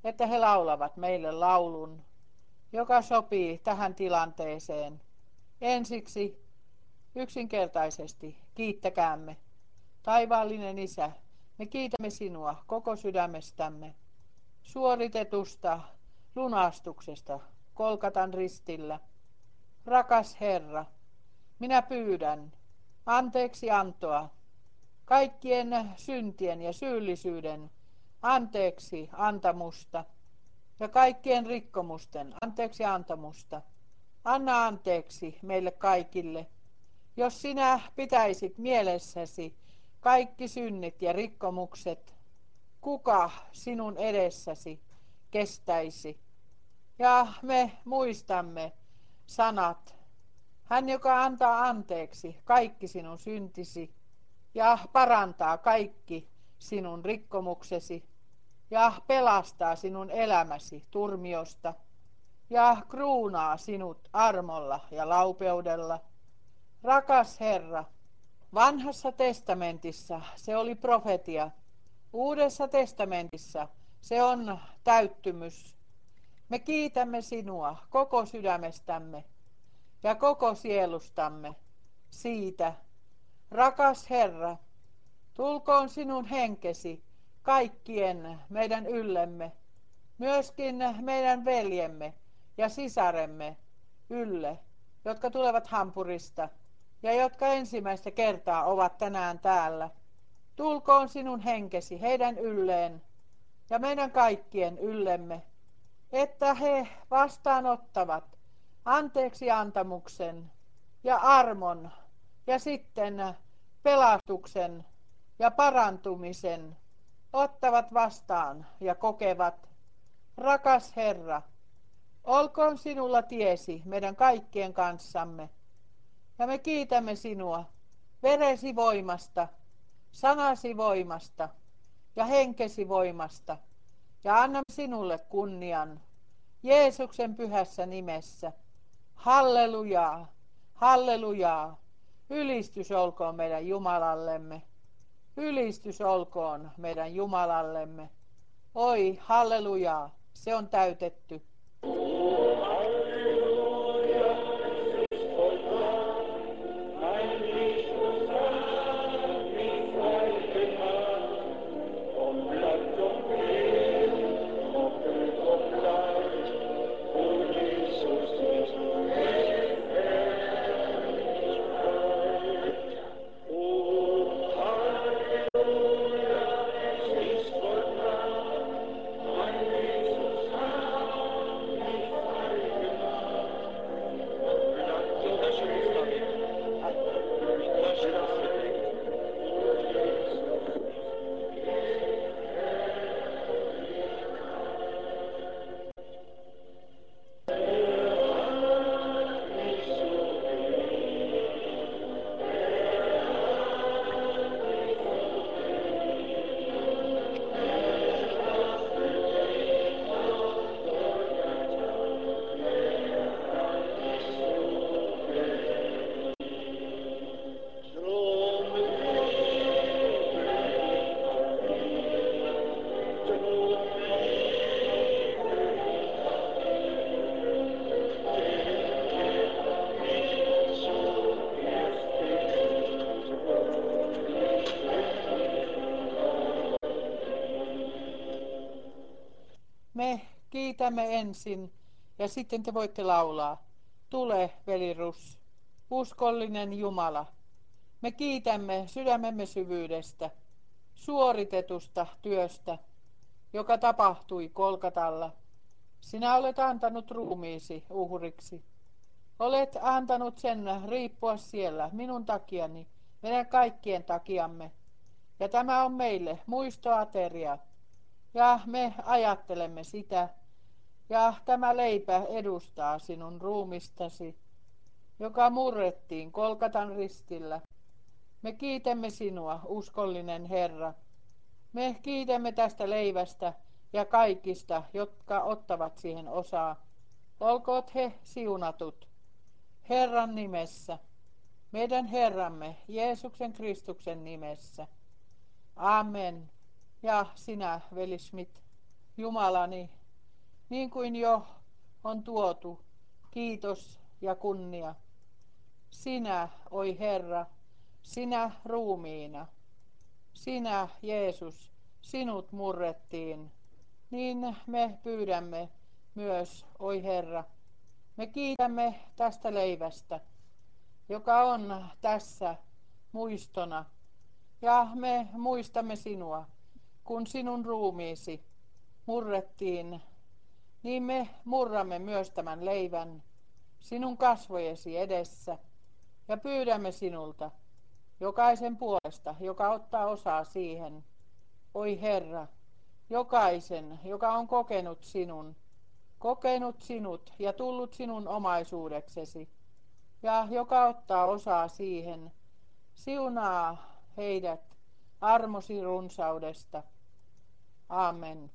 että he laulavat meille laulun, joka sopii tähän tilanteeseen. Ensiksi yksinkertaisesti kiittäkäämme. Taivaallinen Isä, me kiitämme sinua koko sydämestämme suoritetusta lunastuksesta Kolkatan ristillä. Rakas Herra, minä pyydän anteeksi antoa, kaikkien syntien ja syyllisyyden anteeksi antamusta ja kaikkien rikkomusten anteeksi antamusta. Anna anteeksi meille kaikille, jos sinä pitäisit mielessäsi kaikki synnit ja rikkomukset, kuka sinun edessäsi kestäisi? Ja me muistamme sanat. Hän, joka antaa anteeksi kaikki sinun syntisi ja parantaa kaikki sinun rikkomuksesi ja pelastaa sinun elämäsi turmiosta ja kruunaa sinut armolla ja laupeudella. Rakas Herra, vanhassa testamentissa se oli profetia, uudessa testamentissa se on täyttymys. Me kiitämme sinua koko sydämestämme ja koko sielustamme siitä. Rakas Herra, tulkoon sinun henkesi kaikkien meidän yllemme, myöskin meidän veljemme ja sisaremme ylle, jotka tulevat Hampurista ja jotka ensimmäistä kertaa ovat tänään täällä. Tulkoon sinun henkesi heidän ylleen ja meidän kaikkien yllemme, että he vastaanottavat anteeksi antamuksen ja armon ja sitten pelastuksen ja parantumisen ottavat vastaan ja kokevat. Rakas Herra, olkoon sinulla tiesi meidän kaikkien kanssamme ja me kiitämme sinua veresi voimasta, sanasi voimasta ja henkesi voimasta ja annamme sinulle kunnian Jeesuksen pyhässä nimessä. Hallelujaa, hallelujaa, ylistys olkoon meidän Jumalallemme, ylistys olkoon meidän Jumalallemme. Oi, hallelujaa, se on täytetty. Me kiitämme ensin ja sitten te voitte laulaa. Tule, veli Rus, uskollinen Jumala. Me kiitämme sydämemme syvyydestä, suoritetusta työstä, joka tapahtui Kolkatalla. Sinä olet antanut ruumiisi uhriksi. Olet antanut sen riippua siellä minun takiani, meidän kaikkien takiamme. Ja tämä on meille muistoateria. Ja me ajattelemme sitä, ja tämä leipä edustaa sinun ruumistasi, joka murrettiin Kolkatan ristillä. Me kiitämme sinua, uskollinen Herra. Me kiitämme tästä leivästä ja kaikista, jotka ottavat siihen osaa. Olkoot he siunatut Herran nimessä, meidän Herramme Jeesuksen Kristuksen nimessä. Amen. Ja sinä, veli Schmidt, Jumalani, niin kuin jo on tuotu, kiitos ja kunnia. Sinä, oi Herra, sinä ruumiina, sinä Jeesus, sinut murrettiin, niin me pyydämme myös, oi Herra. Me kiitämme tästä leivästä, joka on tässä muistona, ja me muistamme sinua, kun sinun ruumiisi murrettiin, niin me murramme myös tämän leivän sinun kasvojesi edessä ja pyydämme sinulta jokaisen puolesta, joka ottaa osaa siihen, oi Herra, jokaisen, joka on kokenut sinut ja tullut sinun omaisuudeksesi, ja joka ottaa osaa siihen, siunaa heidät armosi runsaudesta. Amen.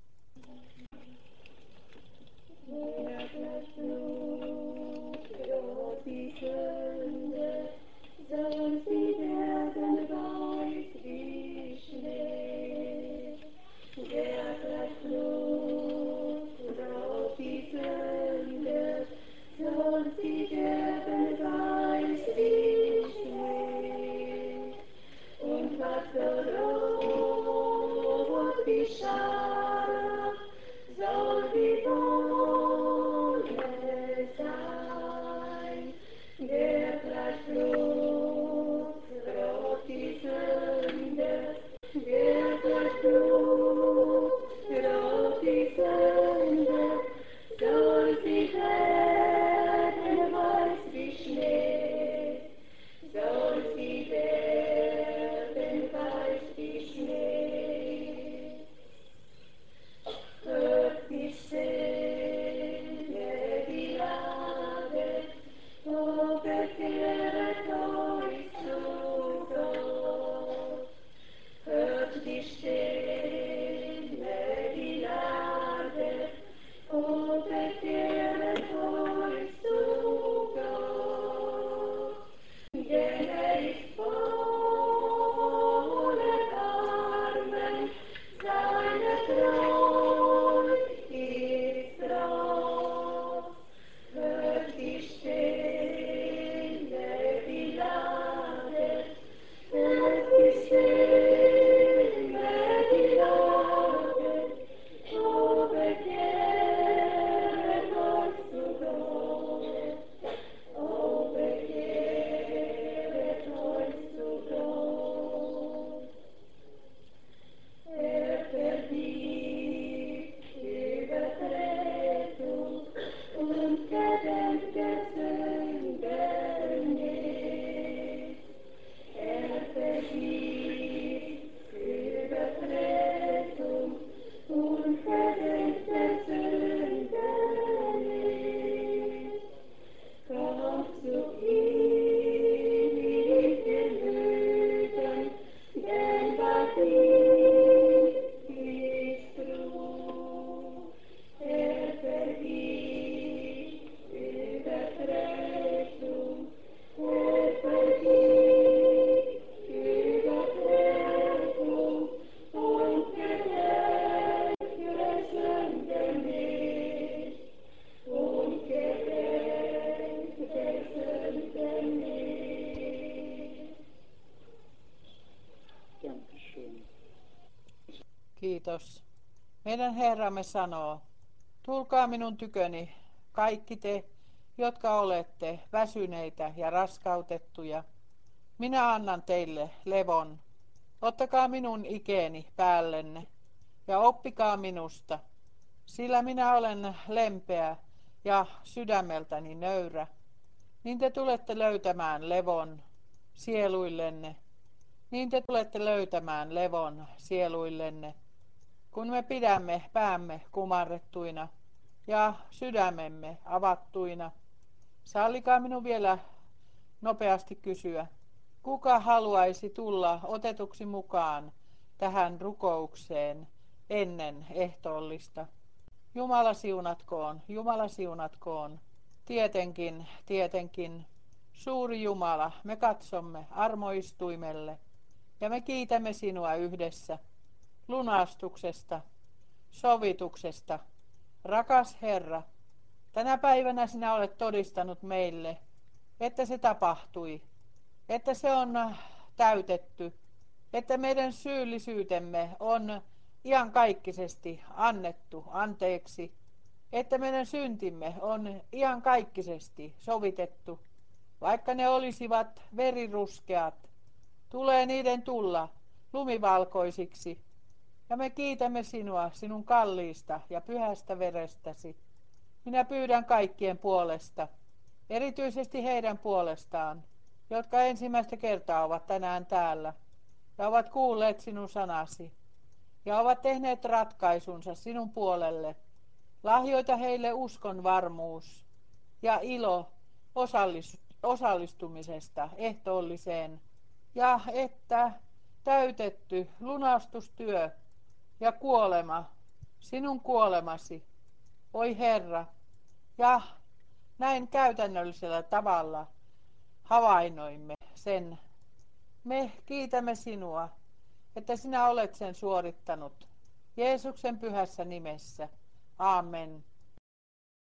Soll sie werden weiß wie Schnee. Der Blut auf die Sünde, soll sie werden weiß wie Schnee. Und was verrot wie Schar, soll die Wolle sein. Der Blut auf die Sünde, der Blut auf die Sünde, soll sie werden weiß wie Schnee, soll sie werden weiß wie Schnee. Hört die Stimme, die ladet, o bekehret euch zu Gott. Hört die Stimme, die ladet, o bekehret euch zu Gott. Denn ist voller Armen, seine Treu ist groß. Hört die Stimme, die ladet, hört die Stimme, die ladet, o bekehret euch zu Gott, o bekehret euch zu Gott. Vergibt Übertretung und gedenkt der Sünden nicht. Vergibt Übertretung und gedenkt der Sünden nicht. Kommt zu ihm in Gelügen, denn bei ihm ist Ruhe. Vergibt Übertretung, vergibt Übertretung und gedenkt der Sünden nicht. Und gedenkt der Sünden nicht. Dankeschön. Kiitos. Meidän Herramme sanoo, tulkaa minun tyköni, kaikki te, jotka olette väsyneitä ja raskautettuja. Minä annan teille levon. Ottakaa minun ikeeni päällenne ja oppikaa minusta, sillä minä olen lempeä ja sydämeltäni nöyrä. Niin te tulette löytämään levon sieluillenne. Niin te tulette löytämään levon sieluillenne, kun me pidämme päämme kumarrettuina ja sydämemme avattuina. Sallikaa minun vielä nopeasti kysyä, kuka haluaisi tulla otetuksi mukaan tähän rukoukseen ennen ehtoollista? Jumala siunatkoon, Jumala siunatkoon. Tietenkin, tietenkin, suuri Jumala, me katsomme armoistuimelle ja me kiitämme sinua yhdessä lunastuksesta, sovituksesta, Rakas Herra, tänä päivänä sinä olet todistanut meille, että se tapahtui, että se on täytetty, että meidän syyllisyytemme on iankaikkisesti annettu anteeksi, että meidän syntimme on iankaikkisesti sovitettu, vaikka ne olisivat veriruskeat, tulee niiden tulla lumivalkoisiksi, ja me kiitämme sinua sinun kalliista ja pyhästä verestäsi. Minä pyydän kaikkien puolesta, erityisesti heidän puolestaan, jotka ensimmäistä kertaa ovat tänään täällä ja ovat kuulleet sinun sanasi ja ovat tehneet ratkaisunsa sinun puolelle. Lahjoita heille uskon varmuus ja ilo osallistumisesta ehtoolliseen ja että täytetty lunastustyö ja kuolema, sinun kuolemasi, oi Herra, ja näin käytännöllisellä tavalla havainnoimme sen. Me kiitämme sinua, että sinä olet sen suorittanut. Jeesuksen pyhässä nimessä. Amen.